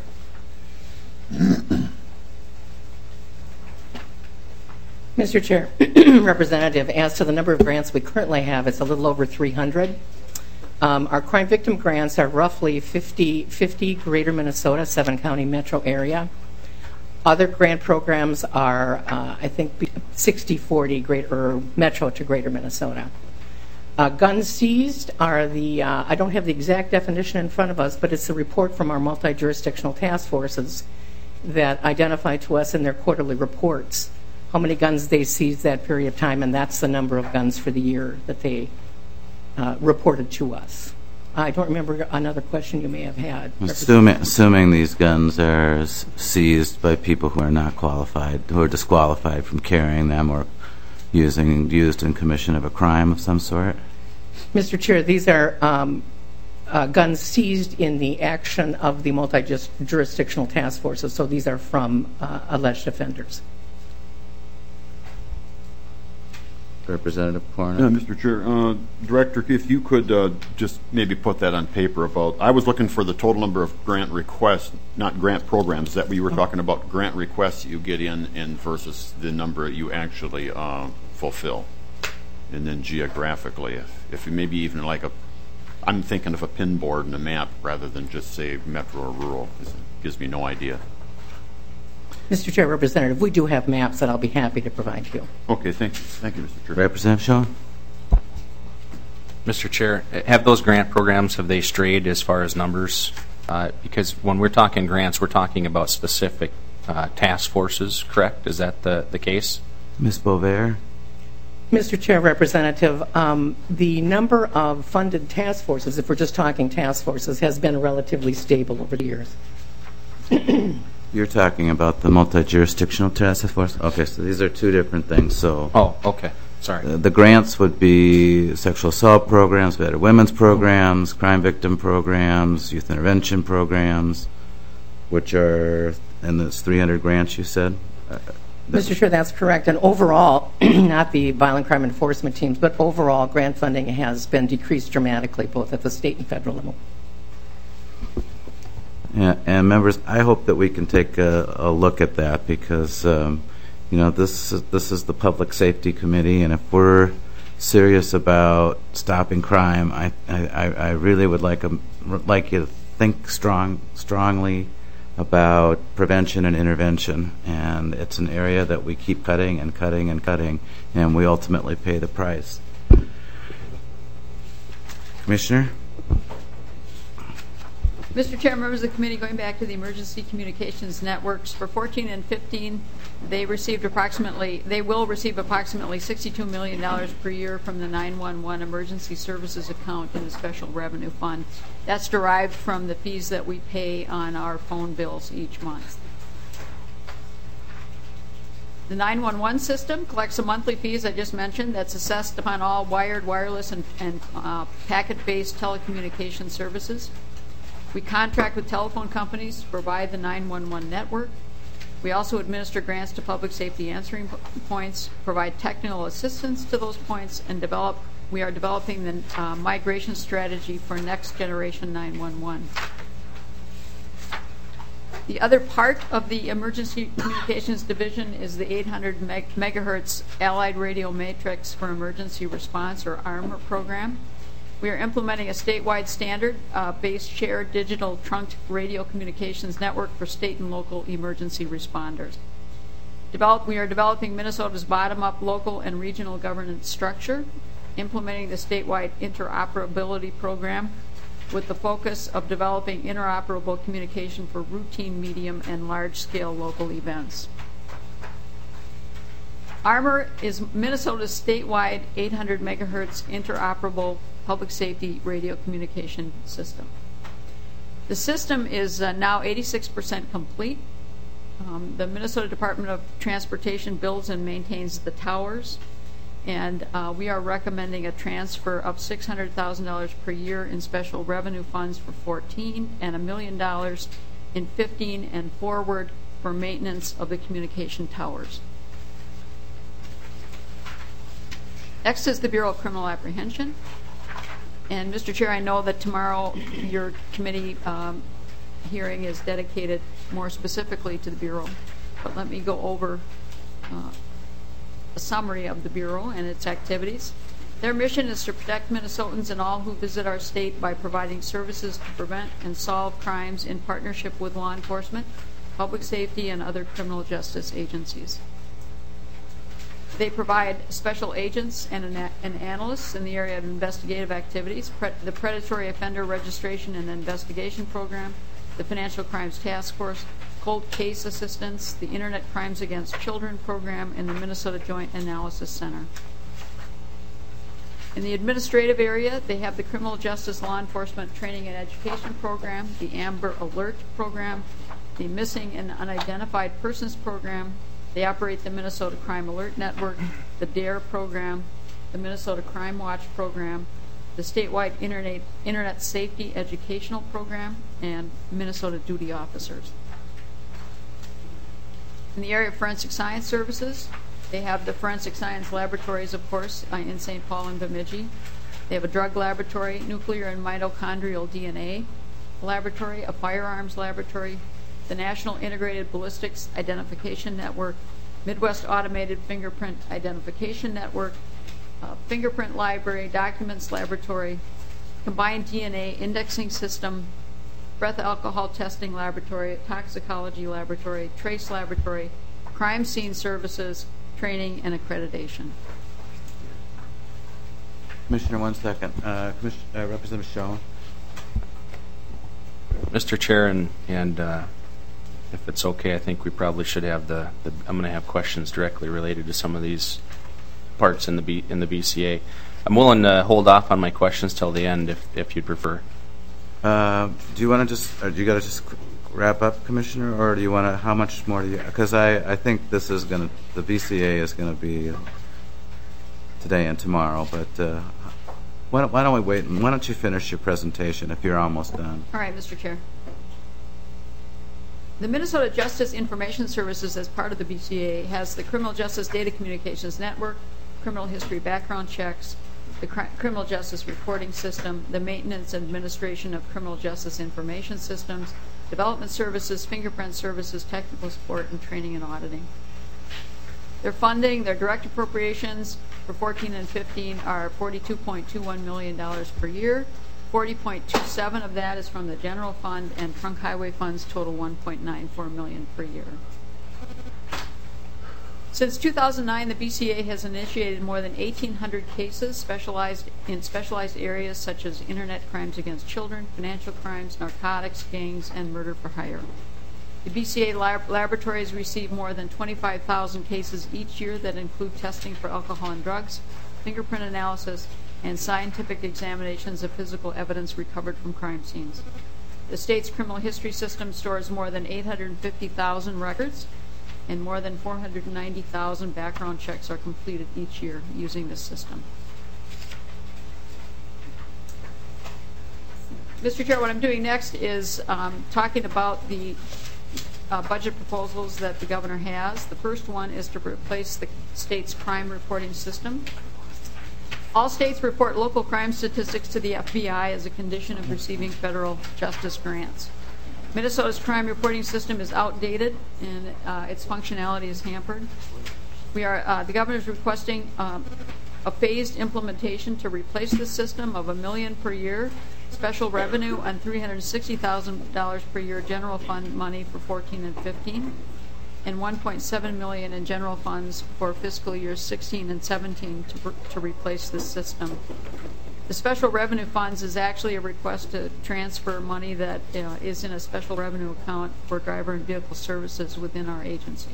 Mister Chair, Representative, as to the number of grants we currently have, it's a little over three hundred. Um, our crime victim grants are roughly fifty, fifty Greater Minnesota, seven county metro area. Other grant programs are, uh, I think, sixty forty greater, or metro to Greater Minnesota. Uh, guns seized are the, uh, I don't have the exact definition in front of us, but it's a report from our multi-jurisdictional task forces that identify to us in their quarterly reports how many guns they seized that period of time, and that's the number of guns for the year that they uh, reported to us. I don't remember another question you may have had. Assuming, assuming these guns are s- seized by people who are not qualified, who are disqualified from carrying them or using used in commission of a crime of some sort? Mister Chair, these are um, uh, guns seized in the action of the multi-jurisdictional task forces, so these are from uh, alleged offenders. Representative Corner. Yeah, Mister Chair, uh, Director, if you could uh, just maybe put that on paper about, I was looking for the total number of grant requests, not grant programs, that we were talking about grant requests you get in and versus the number you actually uh, fulfill. And then geographically, if, if you maybe even like a, I'm thinking of a pin board and a map rather than just say metro or rural, because it gives me no idea. Mister Chair, Representative, we do have maps that I'll be happy to provide you. Okay, thank you. Thank you, Mister Chair. Representative Schoen. Mister Chair, have those grant programs, have they strayed as far as numbers? Uh, because when we're talking grants, we're talking about specific uh, task forces, correct? Is that the, the case? Miz Bovair. Mister Chair, Representative, um, the number of funded task forces, if we're just talking task forces, has been relatively stable over the years. You're talking about the multi-jurisdictional task force? Okay, so these are two different things. So, oh, okay. Sorry. The, the grants would be sexual assault programs, battered women's programs, crime victim programs, youth intervention programs, which are, and there's three hundred grants you said? Uh, Mister Chair, that's correct. And overall, not the violent crime enforcement teams, but overall grant funding has been decreased dramatically, both at the state and federal level. Yeah, and members, I hope that we can take a, a look at that because, um, you know, this is, this is the Public Safety Committee, and if we're serious about stopping crime, I I, I really would like a, like you to think strong strongly about prevention and intervention, and it's an area that we keep cutting and cutting and cutting, and we ultimately pay the price. Commissioner? Mister Chair, members of the committee, going back to the emergency communications networks, for fourteen and fifteen, they received approximately, they will receive approximately sixty-two million dollars per year from the nine one one emergency services account in the special revenue fund. That's derived from the fees that we pay on our phone bills each month. The nine one one system collects the monthly fees I just mentioned that's assessed upon all wired, wireless, and, and uh, packet-based telecommunication services. We contract with telephone companies to provide the nine one one network. We also administer grants to public safety answering points, provide technical assistance to those points, and develop. We are developing the uh, migration strategy for next generation nine one one. The other part of the Emergency Communications Division is the eight hundred meg megahertz Allied Radio Matrix for Emergency Response, or ARMOR program. We are implementing a statewide standard-based uh, shared digital trunked radio communications network for state and local emergency responders. Develop, we are developing Minnesota's bottom-up local and regional governance structure, implementing the statewide interoperability program with the focus of developing interoperable communication for routine, medium, and large-scale local events. ARMOR is Minnesota's statewide eight hundred megahertz interoperable public safety radio communication system. The system is uh, now eighty-six percent complete. Um, the Minnesota Department of Transportation builds and maintains the towers, and uh, we are recommending a transfer of six hundred thousand dollars per year in special revenue funds for fourteen and a million dollars in fifteen and forward for maintenance of the communication towers. Next is the Bureau of Criminal Apprehension. And Mister Chair, I know that tomorrow your committee um, hearing is dedicated more specifically to the Bureau, but let me go over uh, a summary of the Bureau and its activities. Their mission is to protect Minnesotans and all who visit our state by providing services to prevent and solve crimes in partnership with law enforcement, public safety, and other criminal justice agencies. They provide special agents and, an, and analysts in the area of investigative activities, pre- the Predatory Offender Registration and Investigation Program, the Financial Crimes Task Force, Cold Case Assistance, the Internet Crimes Against Children Program, and the Minnesota Joint Analysis Center. In the administrative area, they have the Criminal Justice Law Enforcement Training and Education Program, the Amber Alert Program, the Missing and Unidentified Persons Program. They operate the Minnesota Crime Alert Network, the DARE Program, the Minnesota Crime Watch Program, the statewide Internet, Internet Safety Educational Program, and Minnesota Duty Officers. In the area of forensic science services, they have the forensic science laboratories, of course, uh, in Saint Paul and Bemidji. They have a drug laboratory, nuclear and mitochondrial D N A laboratory, a firearms laboratory, the National Integrated Ballistics Identification Network, Midwest Automated Fingerprint Identification Network, uh, Fingerprint Library, Documents Laboratory, Combined D N A Indexing System, Breath Alcohol Testing Laboratory, Toxicology Laboratory, Trace Laboratory, Crime Scene Services, Training and Accreditation. Commissioner, one second. Uh, Commissioner, uh, Representative Shaw. Mister Chair, and, and uh, if it's okay, I think we probably should have the, the I'm going to have questions directly related to some of these parts in the B, in the B C A. I'm willing to hold off on my questions till the end if, if you'd prefer. Uh, do you want to just, or do you got to just wrap up, Commissioner, or do you want to, how much more do you, because I, I think this is going to, the B C A is going to be today and tomorrow, but uh, why, don't, why don't we wait, and why don't you finish your presentation if you're almost done? All right, Mister Chair. The Minnesota Justice Information Services, as part of the B C A, has the Criminal Justice Data Communications Network, criminal history background checks, the Cri- Criminal Justice Reporting System, the Maintenance and Administration of Criminal Justice Information Systems, Development Services, Fingerprint Services, Technical Support, and Training and Auditing. Their funding, their direct appropriations for fourteen and fifteen are forty-two point two one million dollars per year. forty point two seven of that is from the general fund, and trunk highway funds total one point nine four million dollars per year. Since two thousand nine, the B C A has initiated more than eighteen hundred cases specialized in specialized areas such as internet crimes against children, financial crimes, narcotics, gangs, and murder for hire. The B C A lab laboratories receive more than twenty-five thousand cases each year that include testing for alcohol and drugs, fingerprint analysis, and scientific examinations of physical evidence recovered from crime scenes. The state's criminal history system stores more than eight hundred fifty thousand records, and more than four hundred ninety thousand background checks are completed each year using this system. Mister Chair, what I'm doing next is um, talking about the uh, budget proposals that the governor has. The first one is to replace the state's crime reporting system. All states report local crime statistics to the F B I as a condition of receiving federal justice grants. Minnesota's crime reporting system is outdated, and uh, its functionality is hampered. We are uh, the governor is requesting um, a phased implementation to replace this system of a million per year, special revenue, and three hundred sixty thousand dollars per year general fund money for fourteen and fifteen, and one point seven million dollars in general funds for fiscal years sixteen and seventeen to, to replace this system. The special revenue funds is actually a request to transfer money that uh, is in a special revenue account for driver and vehicle services within our agency.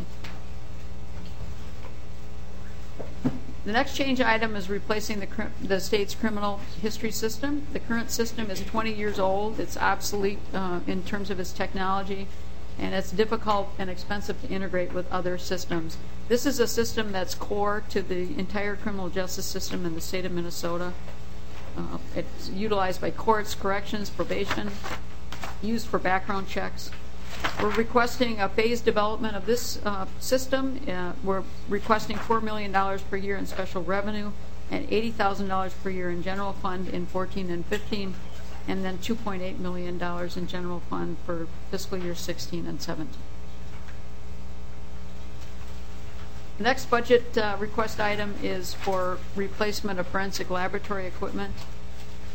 The next change item is replacing the, the state's criminal history system. The current system is twenty years old. It's obsolete uh, in terms of its technology, and it's difficult and expensive to integrate with other systems. This is a system that's core to the entire criminal justice system in the state of Minnesota. Uh, it's utilized by courts, corrections, probation, used for background checks. We're requesting a phased development of this uh, system. Uh, we're requesting four million dollars per year in special revenue and eighty thousand dollars per year in general fund in fourteen and fifteen, and then two point eight million dollars in general fund for fiscal year sixteen and seventeen. The next budget uh, request item is for replacement of forensic laboratory equipment.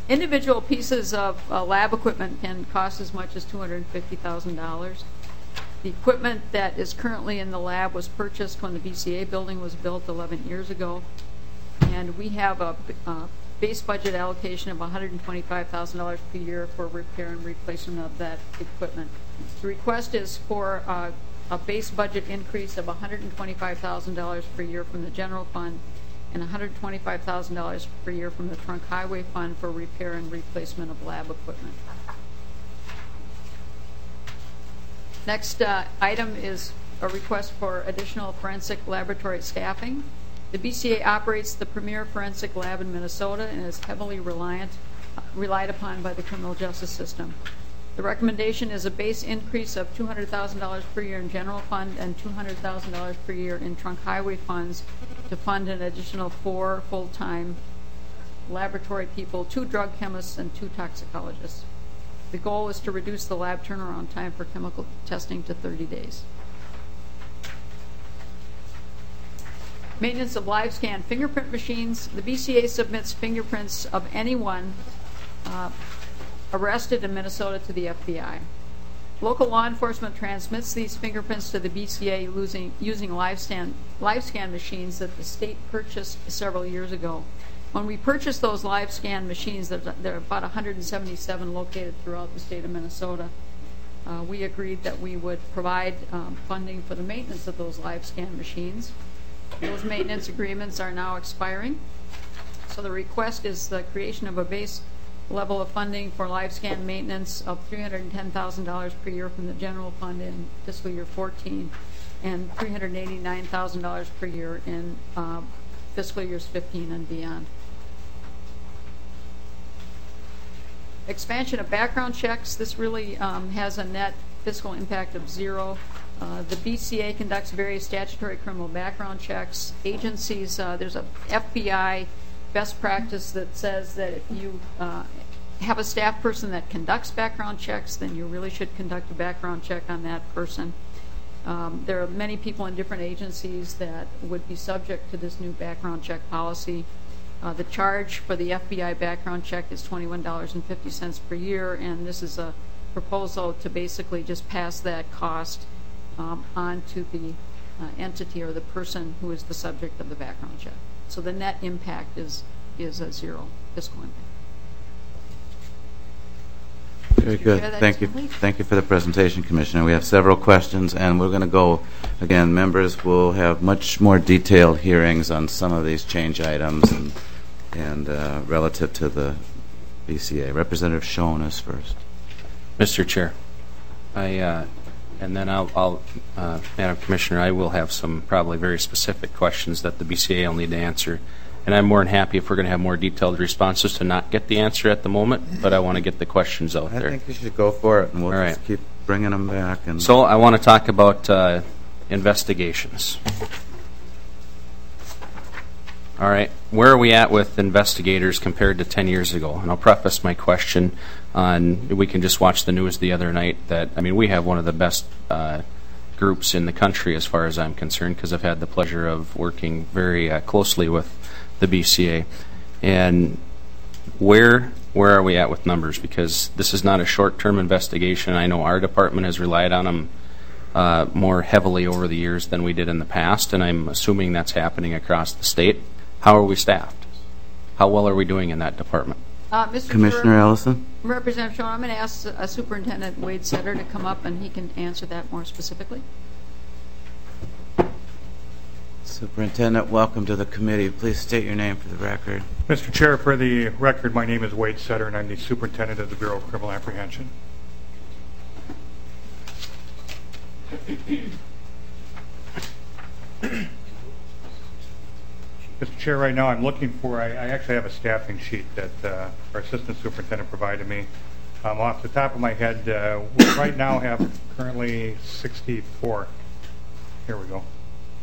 Individual pieces of uh, lab equipment can cost as much as two hundred fifty thousand dollars. The equipment that is currently in the lab was purchased when the B C A building was built eleven years ago, and we have a uh, base budget allocation of one hundred twenty-five thousand dollars per year for repair and replacement of that equipment. The request is for uh, a base budget increase of one hundred twenty-five thousand dollars per year from the general fund and one hundred twenty-five thousand dollars per year from the trunk highway fund for repair and replacement of lab equipment. Next uh, item is a request for additional forensic laboratory staffing. The B C A operates the premier forensic lab in Minnesota and is heavily reliant, uh, relied upon by the criminal justice system. The recommendation is a base increase of two hundred thousand dollars per year in general fund and two hundred thousand dollars per year in trunk highway funds to fund an additional four full-time laboratory people, two drug chemists, and two toxicologists. The goal is to reduce the lab turnaround time for chemical testing to thirty days. Maintenance of live scan fingerprint machines. The B C A submits fingerprints of anyone uh, arrested in Minnesota to the F B I. Local law enforcement transmits these fingerprints to the B C A using, using live, scan, live scan machines that the state purchased several years ago. When we purchased those live scan machines, there are about one hundred seventy-seven located throughout the state of Minnesota. Uh, we agreed that we would provide um, funding for the maintenance of those live scan machines. Those maintenance agreements are now expiring. So the request is the creation of a base level of funding for live scan maintenance of three hundred ten thousand dollars per year from the general fund in fiscal year fourteen and three hundred eighty-nine thousand dollars per year in uh, fiscal years fifteen and beyond. Expansion of background checks. This really um, has a net fiscal impact of zero. Uh, the B C A conducts various statutory criminal background checks. Agencies, uh, there's a F B I best practice that says that if you uh, have a staff person that conducts background checks, then you really should conduct a background check on that person. Um, there are many people in different agencies that would be subject to this new background check policy. Uh, the charge for the F B I background check is twenty-one dollars and fifty cents per year, and this is a proposal to basically just pass that cost um, on to the uh, entity or the person who is the subject of the background check. So the net impact is, is a zero fiscal impact. Very good. Thank you. Thank you for the presentation, Commissioner. We have several questions, and we're going to go, again, members will have much more detailed hearings on some of these change items and, and uh, relative to the B C A. Representative Schoen is first. Mister Chair, I, uh, and then I'll, I'll uh, Madam Commissioner, I will have some probably very specific questions that the B C A will need to answer. And I'm more than happy if we're going to have more detailed responses to not get the answer at the moment, but I want to get the questions out I there. I think you should go for it, and we'll All just right. keep bringing them back. And So I want to talk about uh, investigations. All right, where are we at with investigators compared to ten years ago? And I'll preface my question on, we can just watch the news the other night that, I mean, we have one of the best uh, groups in the country as far as I'm concerned, because I've had the pleasure of working very uh, closely with the B C A. And where where are we at with numbers? Because this is not a short-term investigation. I know our department has relied on them uh, more heavily over the years than we did in the past, and I'm assuming that's happening across the state. How are we staffed? How well are we doing in that department? Uh, Mister Commissioner Chair, Ellison? Representative Schoen, I'm going to ask uh, Superintendent Wade Setter to come up, and he can answer that more specifically. Superintendent, welcome to the committee. Please state your name for the record. Mister Chair, for the record, my name is Wade Setter, and I'm the Superintendent of the Bureau of Criminal Apprehension. Mister Chair, right now I'm looking for, I, I actually have a staffing sheet that uh, our Assistant Superintendent provided me. Um, off the top of my head, uh, we right now have currently sixty-four. Here we go.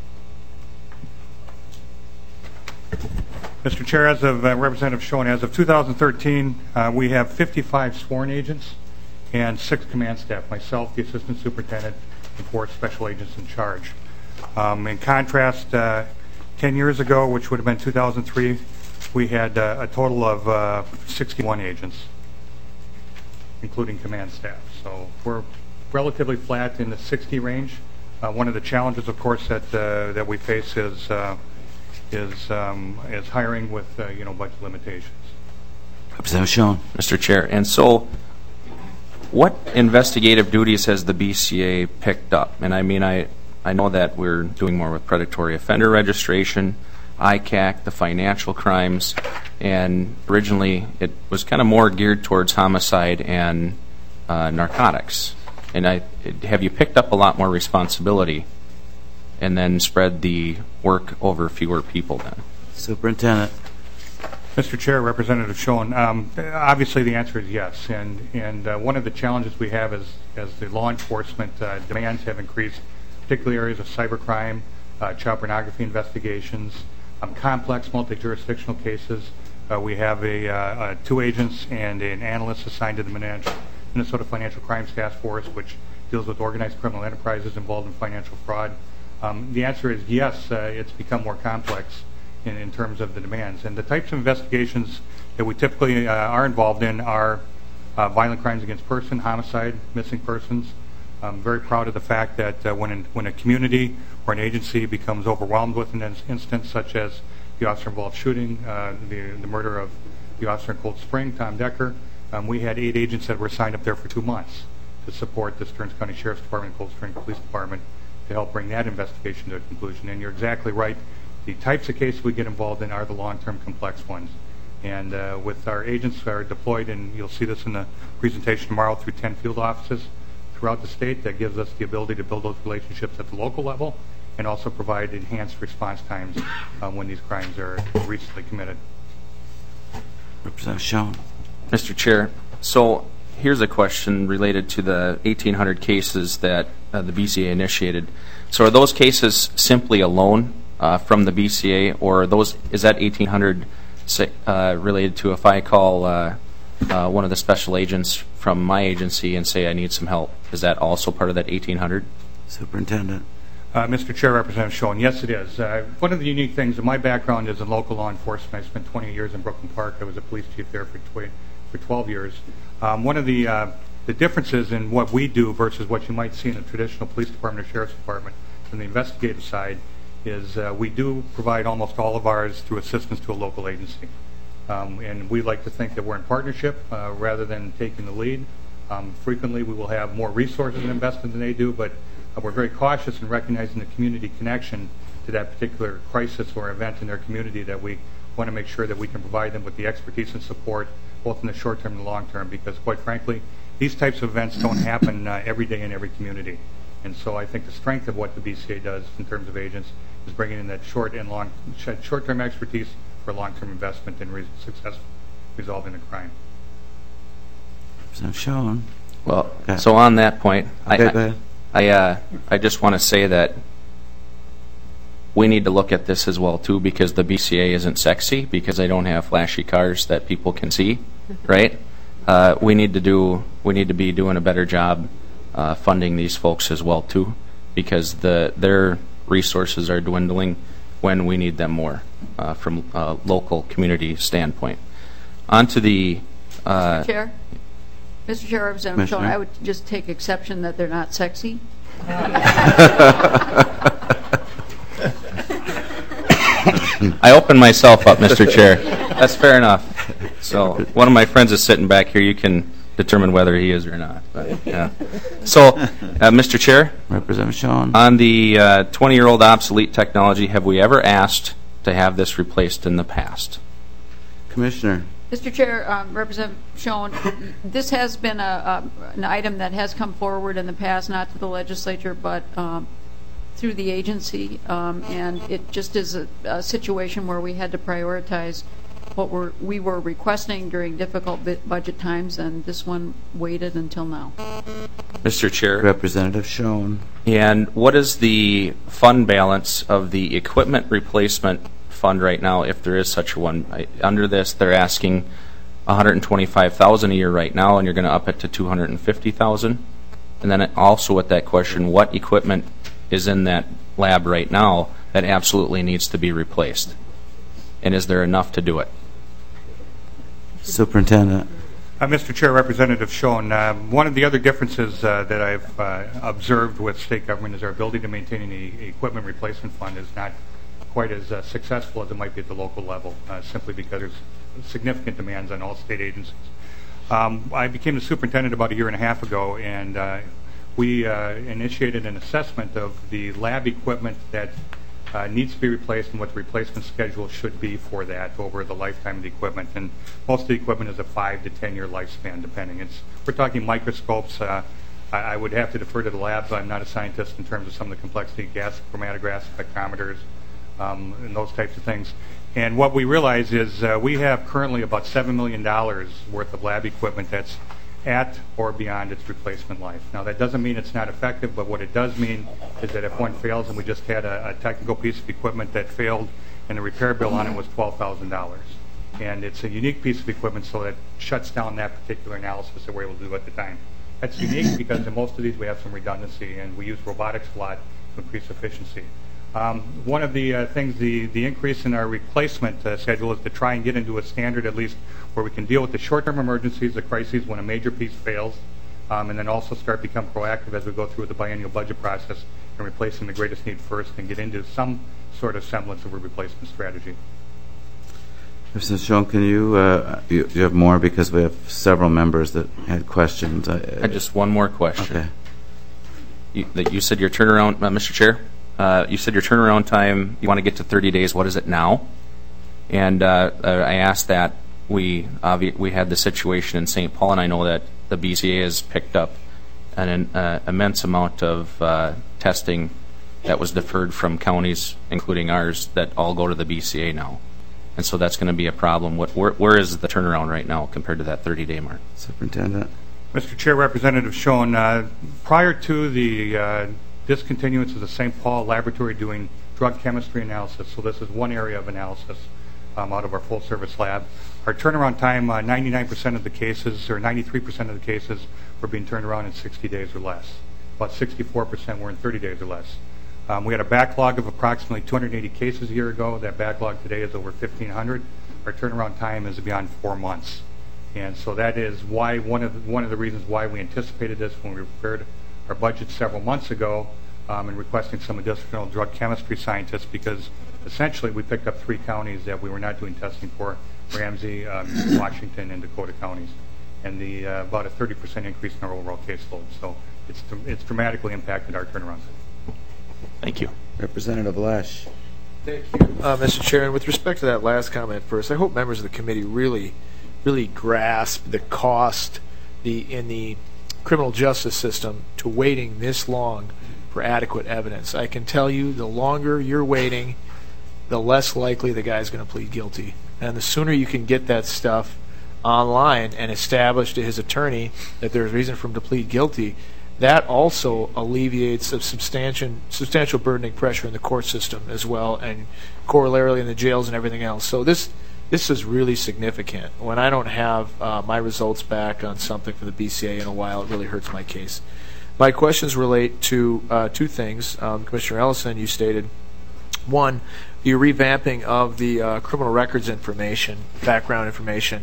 Mister Chair, as of uh, Representative Schoen, as of two thousand thirteen, uh, we have fifty-five sworn agents and six command staff, myself, the Assistant Superintendent, and four special agents in charge. Um, in contrast, uh, ten years ago, which would have been two thousand three, we had uh, a total of uh, sixty-one agents, including command staff. So we're relatively flat in the sixty range. Uh, one of the challenges, of course, that uh, that we face is uh, is um, is hiring with uh, you know budget limitations. Representative Schoen. Mister Chair, and so what investigative duties has the B C A picked up? And I mean, I, I know that we're doing more with predatory offender registration, I C A C, the financial crimes, and originally it was kind of more geared towards homicide and uh, narcotics. And I, have you picked up a lot more responsibility and then spread the work over fewer people then? Superintendent. Mister Chair, Representative Schoen, um, obviously the answer is yes. And, and uh, one of the challenges we have is as the law enforcement uh, demands have increased, particularly areas of cybercrime, uh, child pornography investigations, um, complex multi-jurisdictional cases. Uh, we have a, uh, uh, two agents and an analyst assigned to the Minnesota Financial Crimes Task Force, which deals with organized criminal enterprises involved in financial fraud. Um, the answer is yes, uh, it's become more complex in, in terms of the demands. And the types of investigations that we typically uh, are involved in are uh, violent crimes against person, homicide, missing persons. I'm very proud of the fact that uh, when, in, when a community or an agency becomes overwhelmed with an instance, such as the officer-involved shooting, uh, the, the murder of the officer in Cold Spring, Tom Decker, um, we had eight agents that were signed up there for two months to support the Stearns County Sheriff's Department and Cold Spring Police Department to help bring that investigation to a conclusion. And you're exactly right. The types of cases we get involved in are the long-term complex ones. And uh, with our agents that are deployed, and you'll see this in the presentation tomorrow, through ten field offices throughout the state, that gives us the ability to build those relationships at the local level and also provide enhanced response times uh, when these crimes are recently committed. Representative Schoen. Mister Chair, so here's a question related to the eighteen hundred cases that uh, the B C A initiated. So are those cases simply a loan uh, from the B C A, or are those is that eighteen hundred uh, related to if I call uh, uh, one of the special agents from my agency and say I need some help? Is that also part of that eighteen hundred? Superintendent. Uh, Mister Chair, Representative Schoen, yes it is. Uh, one of the unique things, my background is in local law enforcement. I spent twenty years in Brooklyn Park. I was a police chief there for, tw for twelve years. Um, one of the, uh, the differences in what we do versus what you might see in a traditional police department or sheriff's department from the investigative side is uh, we do provide almost all of ours through assistance to a local agency. Um, and we like to think that we're in partnership uh, rather than taking the lead. Um, frequently we will have more resources invested than they do, but uh, we're very cautious in recognizing the community connection to that particular crisis or event in their community, that we want to make sure that we can provide them with the expertise and support both in the short term and the long term, because quite frankly these types of events don't happen uh, every day in every community. And so I think the strength of what the B C A does in terms of agents is bringing in that short and long short term expertise for long-term investment in re successful resolving the crime. So Sean. Well, okay. So on that point, okay, I, go ahead. I, uh, I just want to say that we need to look at this as well too, because the B C A isn't sexy because they don't have flashy cars that people can see, right? Uh, we need to do we need to be doing a better job uh, funding these folks as well too, because the their resources are dwindling when we need them more uh, from a local community standpoint. On to the uh, Mister Chair, Mister Chair, Representative Schoen, I would just take exception that they're not sexy. I opened myself up, Mister Chair. That's fair enough. So one of my friends is sitting back here. You can determine whether he is or not. But, yeah. So, uh, Mister Chair, Representative Schoen. On the uh, twenty-year-old obsolete technology, have we ever asked to have this replaced in the past? Commissioner. Mister Chair, um, Representative Schoen, this has been a, a, an item that has come forward in the past, not to the legislature, but um, through the agency, um, and it just is a, a situation where we had to prioritize what we're, we were requesting during difficult budget times, and this one waited until now. Mister Chair. Representative Schoen. And what is the fund balance of the equipment replacement fund right now, if there is such a one? I, under this, they're asking one hundred twenty-five thousand dollars a year right now, and you're going to up it to two hundred fifty thousand dollars. And then also with that question, what equipment is in that lab right now that absolutely needs to be replaced? And is there enough to do it? Superintendent. Uh, Mister Chair, Representative Schoen, uh, one of the other differences uh, that I've uh, observed with state government is our ability to maintain the equipment replacement fund is not quite as uh, successful as it might be at the local level, uh, simply because there's significant demands on all state agencies. Um, I became the superintendent about a year and a half ago, and uh, we uh, initiated an assessment of the lab equipment that uh, needs to be replaced and what the replacement schedule should be for that over the lifetime of the equipment. And most of the equipment is a five to ten year lifespan, depending. It's, we're talking microscopes. Uh, I, I would have to defer to the lab. I'm not a scientist in terms of some of the complexity, gas chromatographs, spectrometers, um, and those types of things. And what we realize is uh, we have currently about seven million dollars worth of lab equipment that's at or beyond its replacement life. Now, that doesn't mean it's not effective, but what it does mean is that if one fails, and we just had a, a technical piece of equipment that failed, and the repair bill on it was twelve thousand dollars. And it's a unique piece of equipment, so that shuts down that particular analysis that we're able to do at the time. That's unique because in most of these we have some redundancy, and we use robotics a lot to increase efficiency. Um, one of the uh, things, the, the increase in our replacement uh, schedule is to try and get into a standard at least where we can deal with the short-term emergencies, the crises when a major piece fails, um, and then also start to become proactive as we go through the biennial budget process and replacing the greatest need first and get into some sort of semblance of a replacement strategy. Mister Schoen, can you, uh, you, you have more because we have several members that had questions. I, I had just one more question. Okay. You, that you said your turnaround, uh, Mister Chair, uh, you said your turnaround time, you want to get to thirty days. What is it now? And uh, uh, I asked that. We obvi- we had the situation in Saint Paul, and I know that the B C A has picked up an uh, immense amount of uh, testing that was deferred from counties, including ours, that all go to the B C A now. And so that's going to be a problem. What, where, where is the turnaround right now compared to that thirty day mark? Superintendent. Mister Chair, Representative Schoen, uh, prior to the uh, discontinuance of the Saint Paul laboratory doing drug chemistry analysis, so this is one area of analysis um, out of our full service lab, our turnaround time, uh, ninety-nine percent of the cases, or ninety-three percent of the cases, were being turned around in sixty days or less. About sixty-four percent were in thirty days or less. Um, we had a backlog of approximately two hundred eighty cases a year ago. That backlog today is over fifteen hundred. Our turnaround time is beyond four months. And so that is why one of the, one of the reasons why we anticipated this when we prepared our budget several months ago um, and requesting some additional drug chemistry scientists, because essentially we picked up three counties that we were not doing testing for, Ramsey, um, Washington, and Dakota counties, and the uh, about a thirty percent increase in our overall caseload. So it's, it's dramatically impacted our turnaround. Thank you. Representative Lesh. Thank you, uh, Mister Chair. And with respect to that last comment first, I hope members of the committee really, really grasp the cost the in the criminal justice system to waiting this long for adequate evidence. I can tell you the longer you're waiting, the less likely the guy's going to plead guilty. And the sooner you can get that stuff online and establish to his attorney that there's reason for him to plead guilty, that also alleviates a substantial, substantial burdening pressure in the court system as well, and corollarily in the jails and everything else. So this this is really significant. When I don't have uh, my results back on something from the B C A in a while, it really hurts my case. My questions relate to uh, two things. Um, Commissioner Ellison, you stated, one, the revamping of the uh, criminal records information, background information.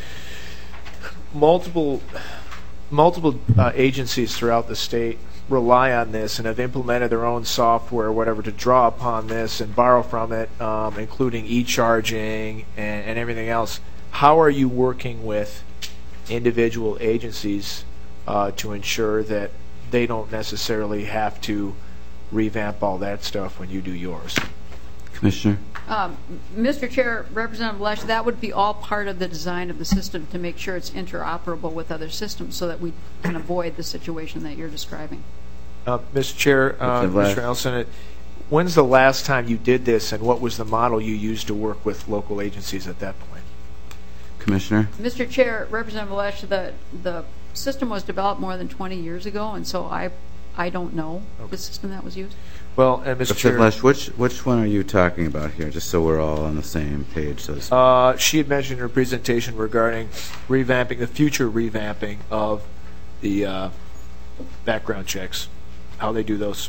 Multiple... Multiple uh, agencies throughout the state rely on this and have implemented their own software or whatever to draw upon this and borrow from it, um, including e-charging and, and everything else. How are you working with individual agencies uh, to ensure that they don't necessarily have to revamp all that stuff when you do yours? Commissioner? Um, Mister Chair, Representative Lesh, that would be all part of the design of the system to make sure it's interoperable with other systems so that we can avoid the situation that you're describing. Uh, Mister Chair, uh, Mister Ellison, when's the last time you did this, and what was the model you used to work with local agencies at that point? Commissioner? Mister Chair, Representative Lesh, the, the system was developed more than twenty years ago, and so I, I don't know okay. the system that was used. Well, and Mister Chair, Lesh, which which one are you talking about here? Just so we're all on the same page. So uh, she had mentioned in her presentation regarding revamping the future revamping of the uh, background checks, how they do those.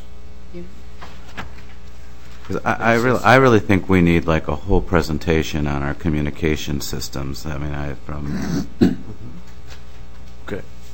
Because I, I really, I really think we need like a whole presentation on our communication systems. I mean, I from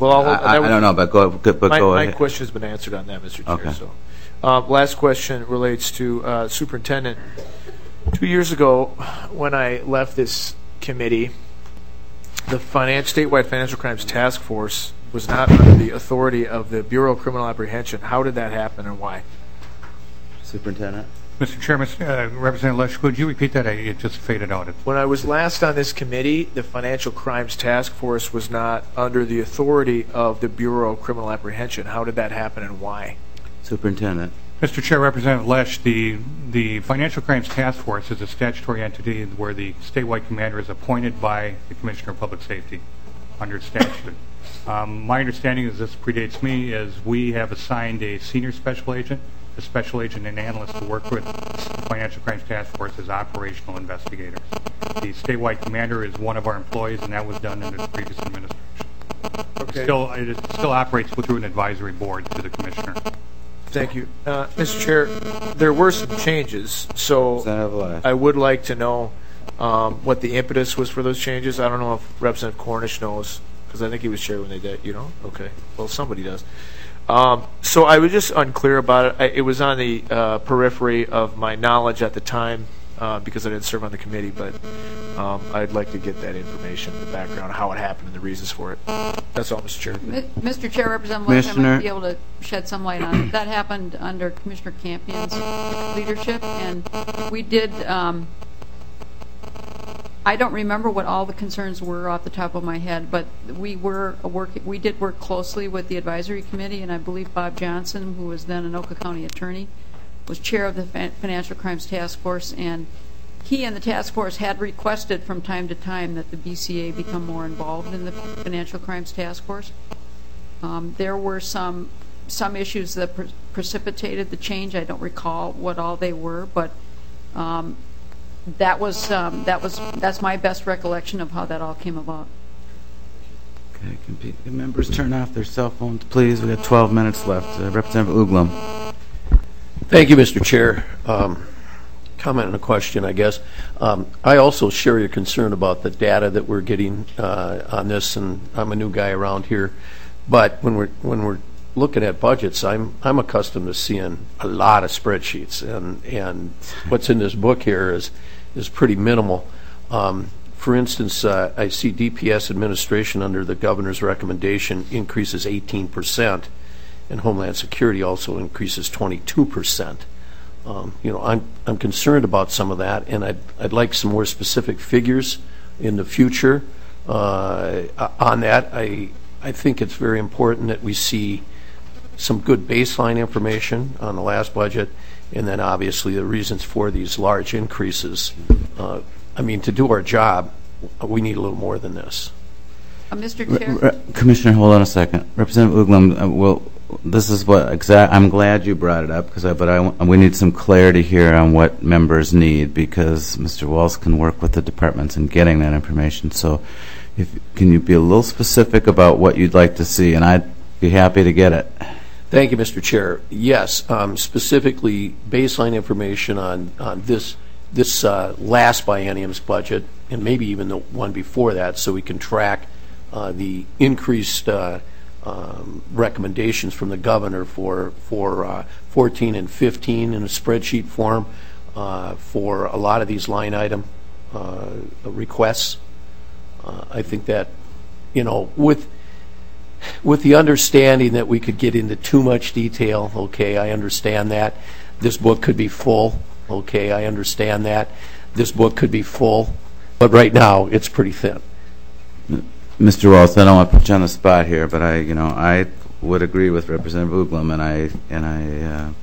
Well, I'll, I, I, that I don't know, but go, but my, go my ahead. question has been answered on that, Mister Chair. Okay. So, uh, last question relates to uh, Superintendent. Two years ago, when I left this committee, the finance, statewide financial crimes task force was not under the authority of the Bureau of Criminal Apprehension. How did that happen, and why? Superintendent. Mister Chairman, uh, Representative Lesh, could you repeat that? I, it just faded out. When I was last on this committee, the Financial Crimes Task Force was not under the authority of the Bureau of Criminal Apprehension. How did that happen, and why? Superintendent. Mister Chair, Representative Lesh, the, the Financial Crimes Task Force is a statutory entity where the statewide commander is appointed by the Commissioner of Public Safety under statute. Um, my understanding is this predates me, is we have assigned a senior special agent, a special agent and analyst to work with the Financial Crimes Task Force as operational investigators. The statewide commander is one of our employees, and that was done under the previous administration. Okay. Still, it is, still operates through an advisory board to the commissioner. Thank you. Uh, Mister Chair, there were some changes, so I would like to know um, what the impetus was for those changes. I don't know if Representative Cornish knows, because I think he was chair when they did. You know? Okay. Well, somebody does. Um, so I was just unclear about it. I, it was on the uh, periphery of my knowledge at the time uh, because I didn't serve on the committee, but um, I'd like to get that information, the background, how it happened, and the reasons for it. That's all, Mister Chair. Mi- Mister Chair, Representative Lesh, I might be able to shed some light on it. That happened under Commissioner Campion's leadership, and we did. Um, I don't remember what all the concerns were off the top of my head, but we were a work. We did work closely with the advisory committee, and I believe Bob Johnson, who was then an Anoka County attorney, was chair of the Financial Crimes Task Force, and he and the task force had requested from time to time that the B C A become more involved in the Financial Crimes Task Force. Um, there were some some issues that pre- precipitated the change. I don't recall what all they were, but um, that was um, that was that's my best recollection of how that all came about. Okay, can, be, can members turn off their cell phones, please? We've got twelve minutes left. Uh, Representative Uglum. Thank you, Mister Chair. Um, comment and a question, I guess. Um, I also share your concern about the data that we're getting uh, on this, and I'm a new guy around here. But when we're when we're looking at budgets, I'm I'm accustomed to seeing a lot of spreadsheets, and and what's in this book here is is pretty minimal. Um, for instance, uh, I see D P S administration under the governor's recommendation increases eighteen percent, and Homeland Security also increases twenty-two percent. Um, you know, I'm I'm concerned about some of that, and I'd I'd like some more specific figures in the future uh, on that. I I think it's very important that we see some good baseline information on the last budget, and then obviously the reasons for these large increases. Uh, I mean, to do our job, we need a little more than this. Uh, Mister Chair. Re- Re- Commissioner, hold on a second. Representative Uglum, uh, well, this is what exact. I'm glad you brought it up, because I, but I w- we need some clarity here on what members need, because Mister Walz can work with the departments in getting that information. So, if can you be a little specific about what you'd like to see, and I'd be happy to get it. Thank you, Mister Chair. Yes, um, specifically baseline information on, on this this uh, last biennium's budget, and maybe even the one before that, so we can track uh, the increased uh, um, recommendations from the governor for for uh, fourteen and fifteen in a spreadsheet form uh, for a lot of these line item uh, requests. Uh, I think that, you know, with with the understanding that we could get into too much detail, okay, I understand that. This book could be full, okay, I understand that. This book could be full, but right now it's pretty thin. Mister Walz, I don't want to put you on the spot here, but I, you know, I would agree with Representative Uglum, and I, and I.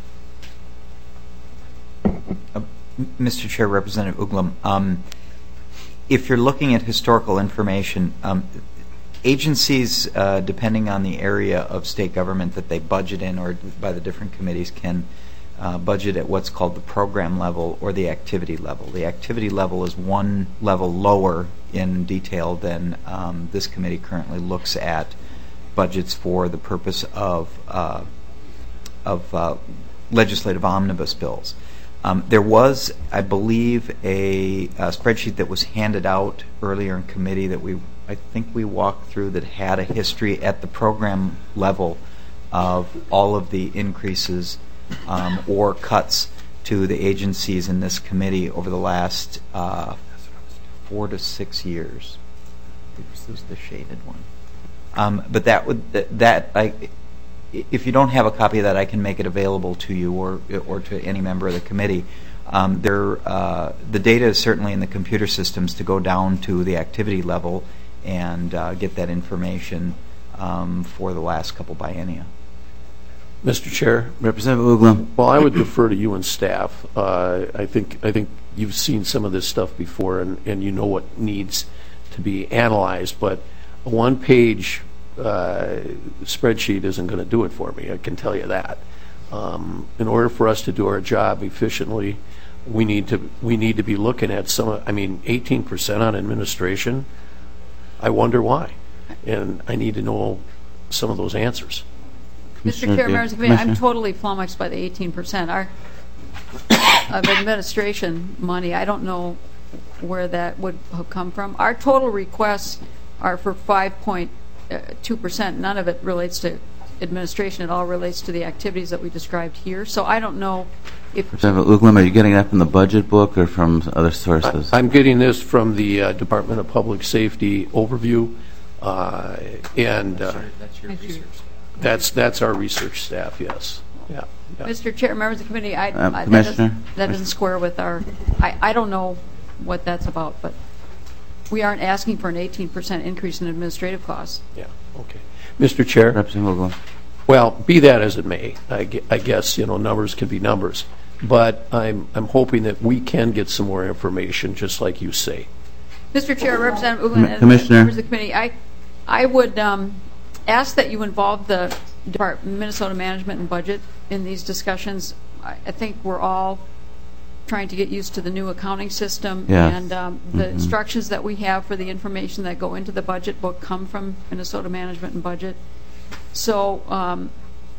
Uh... Uh, Mister Chair, Representative Uglum, um, if you're looking at historical information, um, agencies, uh, depending on the area of state government that they budget in, or by the different committees, can uh, budget at what's called the program level or the activity level. The activity level is one level lower in detail than um, this committee currently looks at budgets for the purpose of uh, of uh, legislative omnibus bills. Um, there was, I believe, a, a spreadsheet that was handed out earlier in committee that we I think we walked through that had a history at the program level of all of the increases um, or cuts to the agencies in this committee over the last uh, four to six years. This is the shaded one. Um, but that would that, that I, if you don't have a copy of that, I can make it available to you or or to any member of the committee. Um, there, uh, the data is certainly in the computer systems to go down to the activity level and uh, get that information um, for the last couple biennia. Mister Chair, Representative Uglum. Well, I would defer to you and staff. Uh, I think I think you've seen some of this stuff before, and, and you know what needs to be analyzed. But a one-page uh, spreadsheet isn't going to do it for me. I can tell you that. Um, in order for us to do our job efficiently, we need to we need to be looking at some. I mean, eighteen percent on administration. I wonder why, and I need to know some of those answers. Mister Chair, members of the committee, I'm totally flummoxed by the eighteen percent. Our of administration money, I don't know where that would have come from. Our total requests are for five point two percent. None of it relates to administration. It all relates to the activities that we described here. So I don't know if... Representative Uglum, are you getting that from the budget book or from other sources? I, I'm getting this from the uh, Department of Public Safety overview, uh, and uh, that's your research. That's that's our research staff. Yes. Yeah. yeah. Mister Chair, members of the committee, I, Um, I, that, Commissioner? doesn't, that doesn't square with our. I, I don't know what that's about, but we aren't asking for an eighteen percent increase in administrative costs. Yeah. Okay. Mister Chair. Representative Uglum. Well, be that as it may, I, gu- I guess you know numbers can be numbers, but I'm I'm hoping that we can get some more information, just like you say. Mister Chair, Representative Uglum, and Commissioner. members of the committee, I I would um, ask that you involve the Department Minnesota Management and Budget in these discussions. I, I think we're all trying to get used to the new accounting system, Yes. and um, the Mhm. instructions that we have for the information that go into the budget book come from Minnesota Management and Budget. So, um,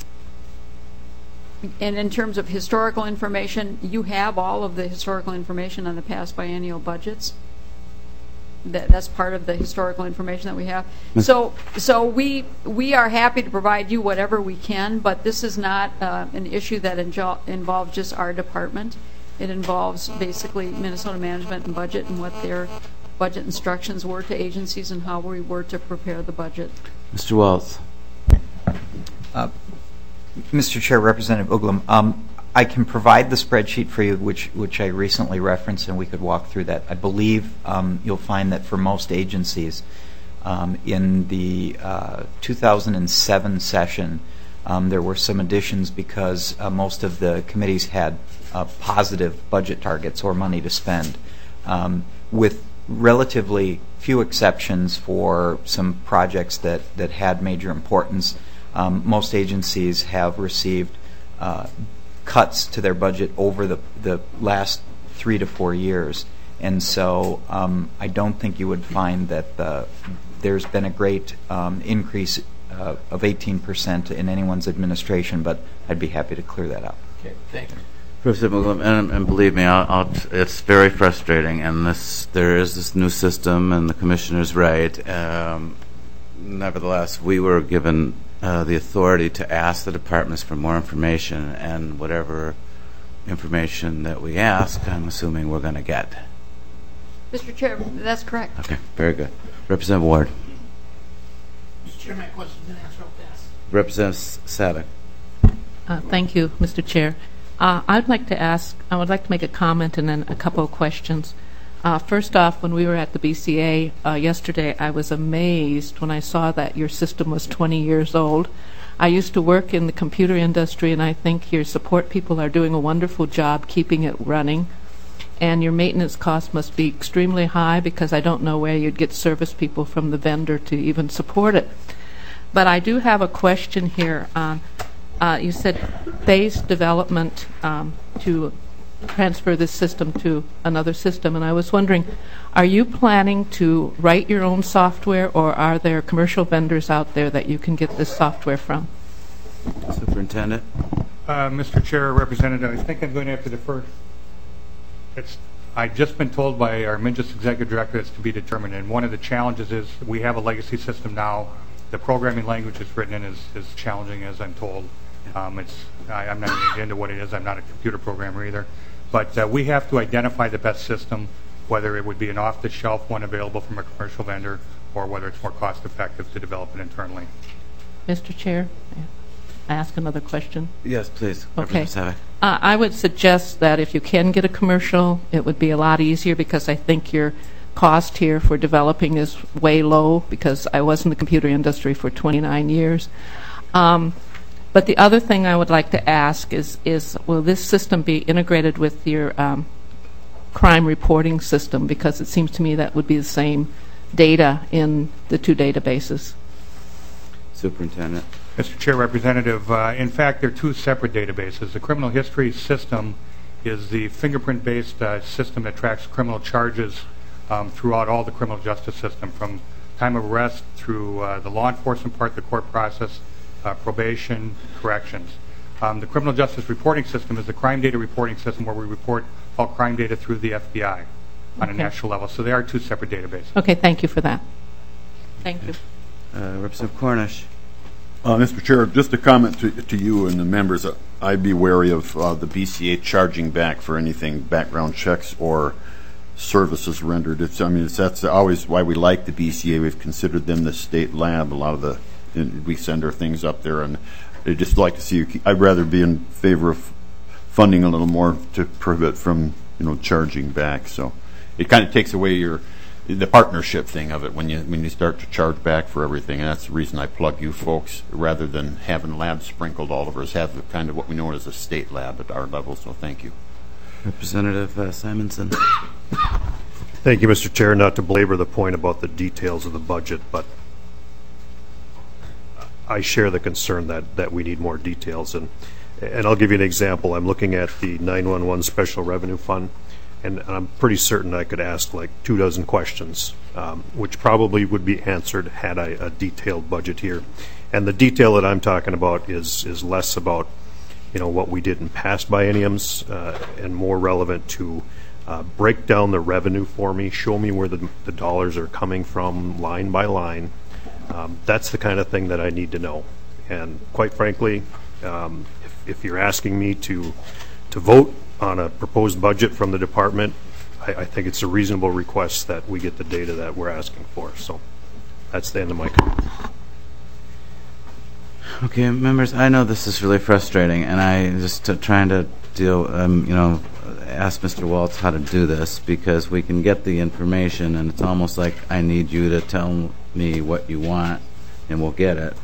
and in terms of historical information, you have all of the historical information on the past biennial budgets. That, that's part of the historical information that we have. So, so we we are happy to provide you whatever we can, but this is not uh, an issue that injo- involves just our department. It involves basically Minnesota Management and Budget and what their budget instructions were to agencies and how we were to prepare the budget. Mister Wells. Uh, Mister Chair, Representative Uglum, um, I can provide the spreadsheet for you, which which I recently referenced, and we could walk through that. I believe um, you'll find that for most agencies, um, in the uh, two thousand seven session, um, there were some additions because uh, most of the committees had uh, positive budget targets or money to spend, um, with relatively few exceptions for some projects that, that had major importance. Um, most agencies have received uh, cuts to their budget over the, the last three to four years. And so um, I don't think you would find that the, there's been a great um, increase uh, of eighteen percent in anyone's administration, but I'd be happy to clear that up. Okay, thank you. Professor Uglum, and, and believe me, I'll, I'll, it's very frustrating, and this there is this new system, and the commissioner's right. Um, nevertheless, we were given Uh, the authority to ask the departments for more information, and whatever information that we ask, I'm assuming we're going to get. Mister Chair, that's correct. Okay, very good. Representative Ward. Mister Chair, my question's been answered real fast. Representative Sadek. Uh, thank you, Mister Chair. Uh, I'd like to ask, I would like to make a comment and then a couple of questions. Uh, first off, when we were at the B C A uh, yesterday, I was amazed when I saw that your system was twenty years old. I used to work in the computer industry, and I think your support people are doing a wonderful job keeping it running. And your maintenance costs must be extremely high, because I don't know where you'd get service people from the vendor to even support it. But I do have a question here on, uh, you said phased development um, to transfer this system to another system, and I was wondering, are you planning to write your own software, or are there commercial vendors out there that you can get this software from? Superintendent. Uh, Mister Chair, Representative, I think I'm going to have to defer. It's I've just been told by our Mingus executive director it's to be determined, and one of the challenges is we have a legacy system now. The programming language it's written in is, is challenging, as I'm told. Um, it's, I, I'm not going to get into what it is. I'm not a computer programmer either. But uh, we have to identify the best system, whether it would be an off-the-shelf one available from a commercial vendor or whether it's more cost-effective to develop it internally. Mister Chair, may I ask another question? Yes, please. Okay. Uh, I would suggest that if you can get a commercial, it would be a lot easier because I think your cost here for developing is way low because I was in the computer industry for twenty-nine years. Um, but the other thing I would like to ask is, is will this system be integrated with your um, crime reporting system? Because it seems to me that would be the same data in the two databases. Superintendent. Mister Chair, Representative, uh, in fact, they're two separate databases. The criminal history system is the fingerprint-based uh, system that tracks criminal charges um, throughout all the criminal justice system, from time of arrest through uh, the law enforcement part, the court process, uh, probation, corrections. Um, the criminal justice reporting system is the crime data reporting system where we report all crime data through the F B I on Okay. a national level. So they are two separate databases. Okay, thank you for that. Thank you. Uh, Representative Cornish. Uh, Mister Chair, just a comment to, to you and the members. Uh, I'd be wary of uh, the B C A charging back for anything, background checks or services rendered. It's, I mean, it's, that's always why we like the B C A. We've considered them the state lab. A lot of the, and we send our things up there, and I'd just like to see you keep, I'd rather be in favor of funding a little more to prevent from, you know, charging back. So it kind of takes away your the partnership thing of it when you when you start to charge back for everything, and that's the reason I plug you folks rather than having labs sprinkled all over us. Have the kind of what we know as a state lab at our level. So thank you, Representative uh, Simonson. Thank you, Mister Chair. Not to belabor the point about the details of the budget, but I share the concern that that we need more details, and and I'll give you an example. I'm looking at the nine one one Special Revenue Fund. And I'm pretty certain I could ask like two dozen questions, um, which probably would be answered had I a detailed budget here. And the detail that I'm talking about is is less about, you know, what we did in past bienniums uh, and more relevant to uh, break down the revenue for me, show me where the, the dollars are coming from line by line. Um, that's the kind of thing that I need to know. And quite frankly, um, if, if you're asking me to to vote on a proposed budget from the department, I, I think it's a reasonable request that we get the data that we're asking for. So that's the end of my comment. Okay, members, I know this is really frustrating, and I just uh, trying to deal, um, you know, ask Mister Waltz how to do this, because we can get the information, and it's almost like I need you to tell me what you want, and we'll get it.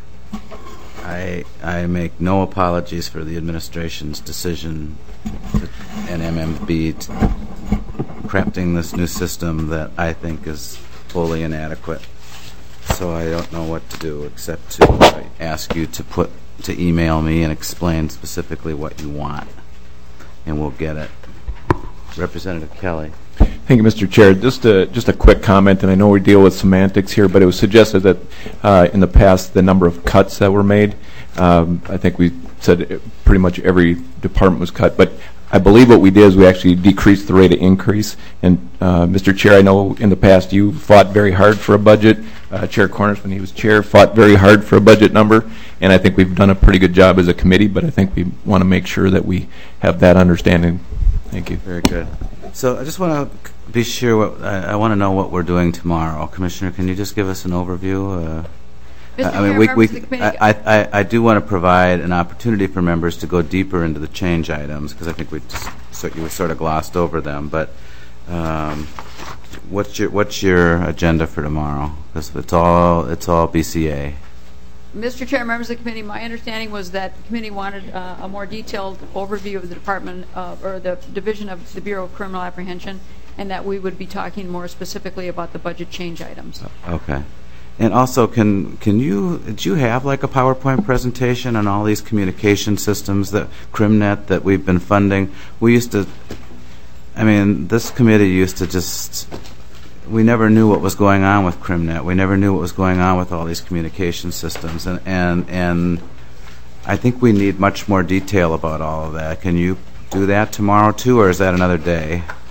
I I make no apologies for the administration's decision to, and M M B to crafting this new system that I think is fully inadequate. So I don't know what to do except to ask you to put to email me and explain specifically what you want, and we'll get it. Representative Kelly. Thank you, Mister Chair. Just a, just a quick comment, and I know we deal with semantics here, but it was suggested that uh, in the past the number of cuts that were made, um, I think we said pretty much every department was cut, but I believe what we did is we actually decreased the rate of increase. And uh, Mister Chair, I know in the past you fought very hard for a budget. Uh, Chair Cornish, when he was chair, fought very hard for a budget number, and I think we've done a pretty good job as a committee, but I think we want to make sure that we have that understanding. Thank you. Very good. So I just want to be sure what I, I want to know what we're doing tomorrow. Commissioner, can you just give us an overview? Uh, Mister I mean, Chair, we, members we, of the committee- I, I, I do want to provide an opportunity for members to go deeper into the change items, because I think we just so you sort of glossed over them. But um, what's your what's your agenda for tomorrow? Because it's all it's all B C A. Mister Chair, members of the committee, my understanding was that the committee wanted uh, a more detailed overview of the department uh, or the division of the Bureau of Criminal Apprehension, and that we would be talking more specifically about the budget change items. Okay. And also, can can you did you have like a PowerPoint presentation on all these communication systems that CrimNet that we've been funding? We used to, I mean, this committee used to just, we never knew what was going on with CrimNet. We never knew what was going on with all these communication systems, and and and I think we need much more detail about all of that. Can you do that tomorrow too, or is that another day?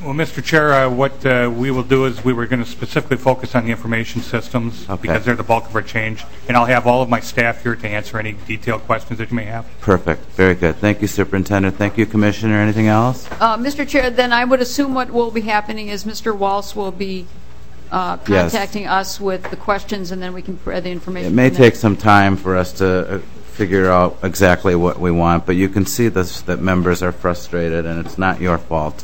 Well, Mister Chair, uh, what uh, we will do is we were going to specifically focus on the information systems Okay. because they're the bulk of our change, and I'll have all of my staff here to answer any detailed questions that you may have. Perfect. Very good. Thank you, Superintendent. Thank you, Commissioner. Anything else? Uh, Mister Chair, then I would assume what will be happening is Mister Walsh will be uh, Yes. contacting us with the questions, and then we can spread the information. It may from there. take some time for us to uh, figure out exactly what we want, but you can see this, that members are frustrated, and it's not your fault.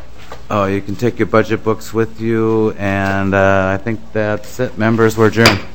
Oh, you can take your budget books with you, and uh, I think that's it. Members, we're adjourned.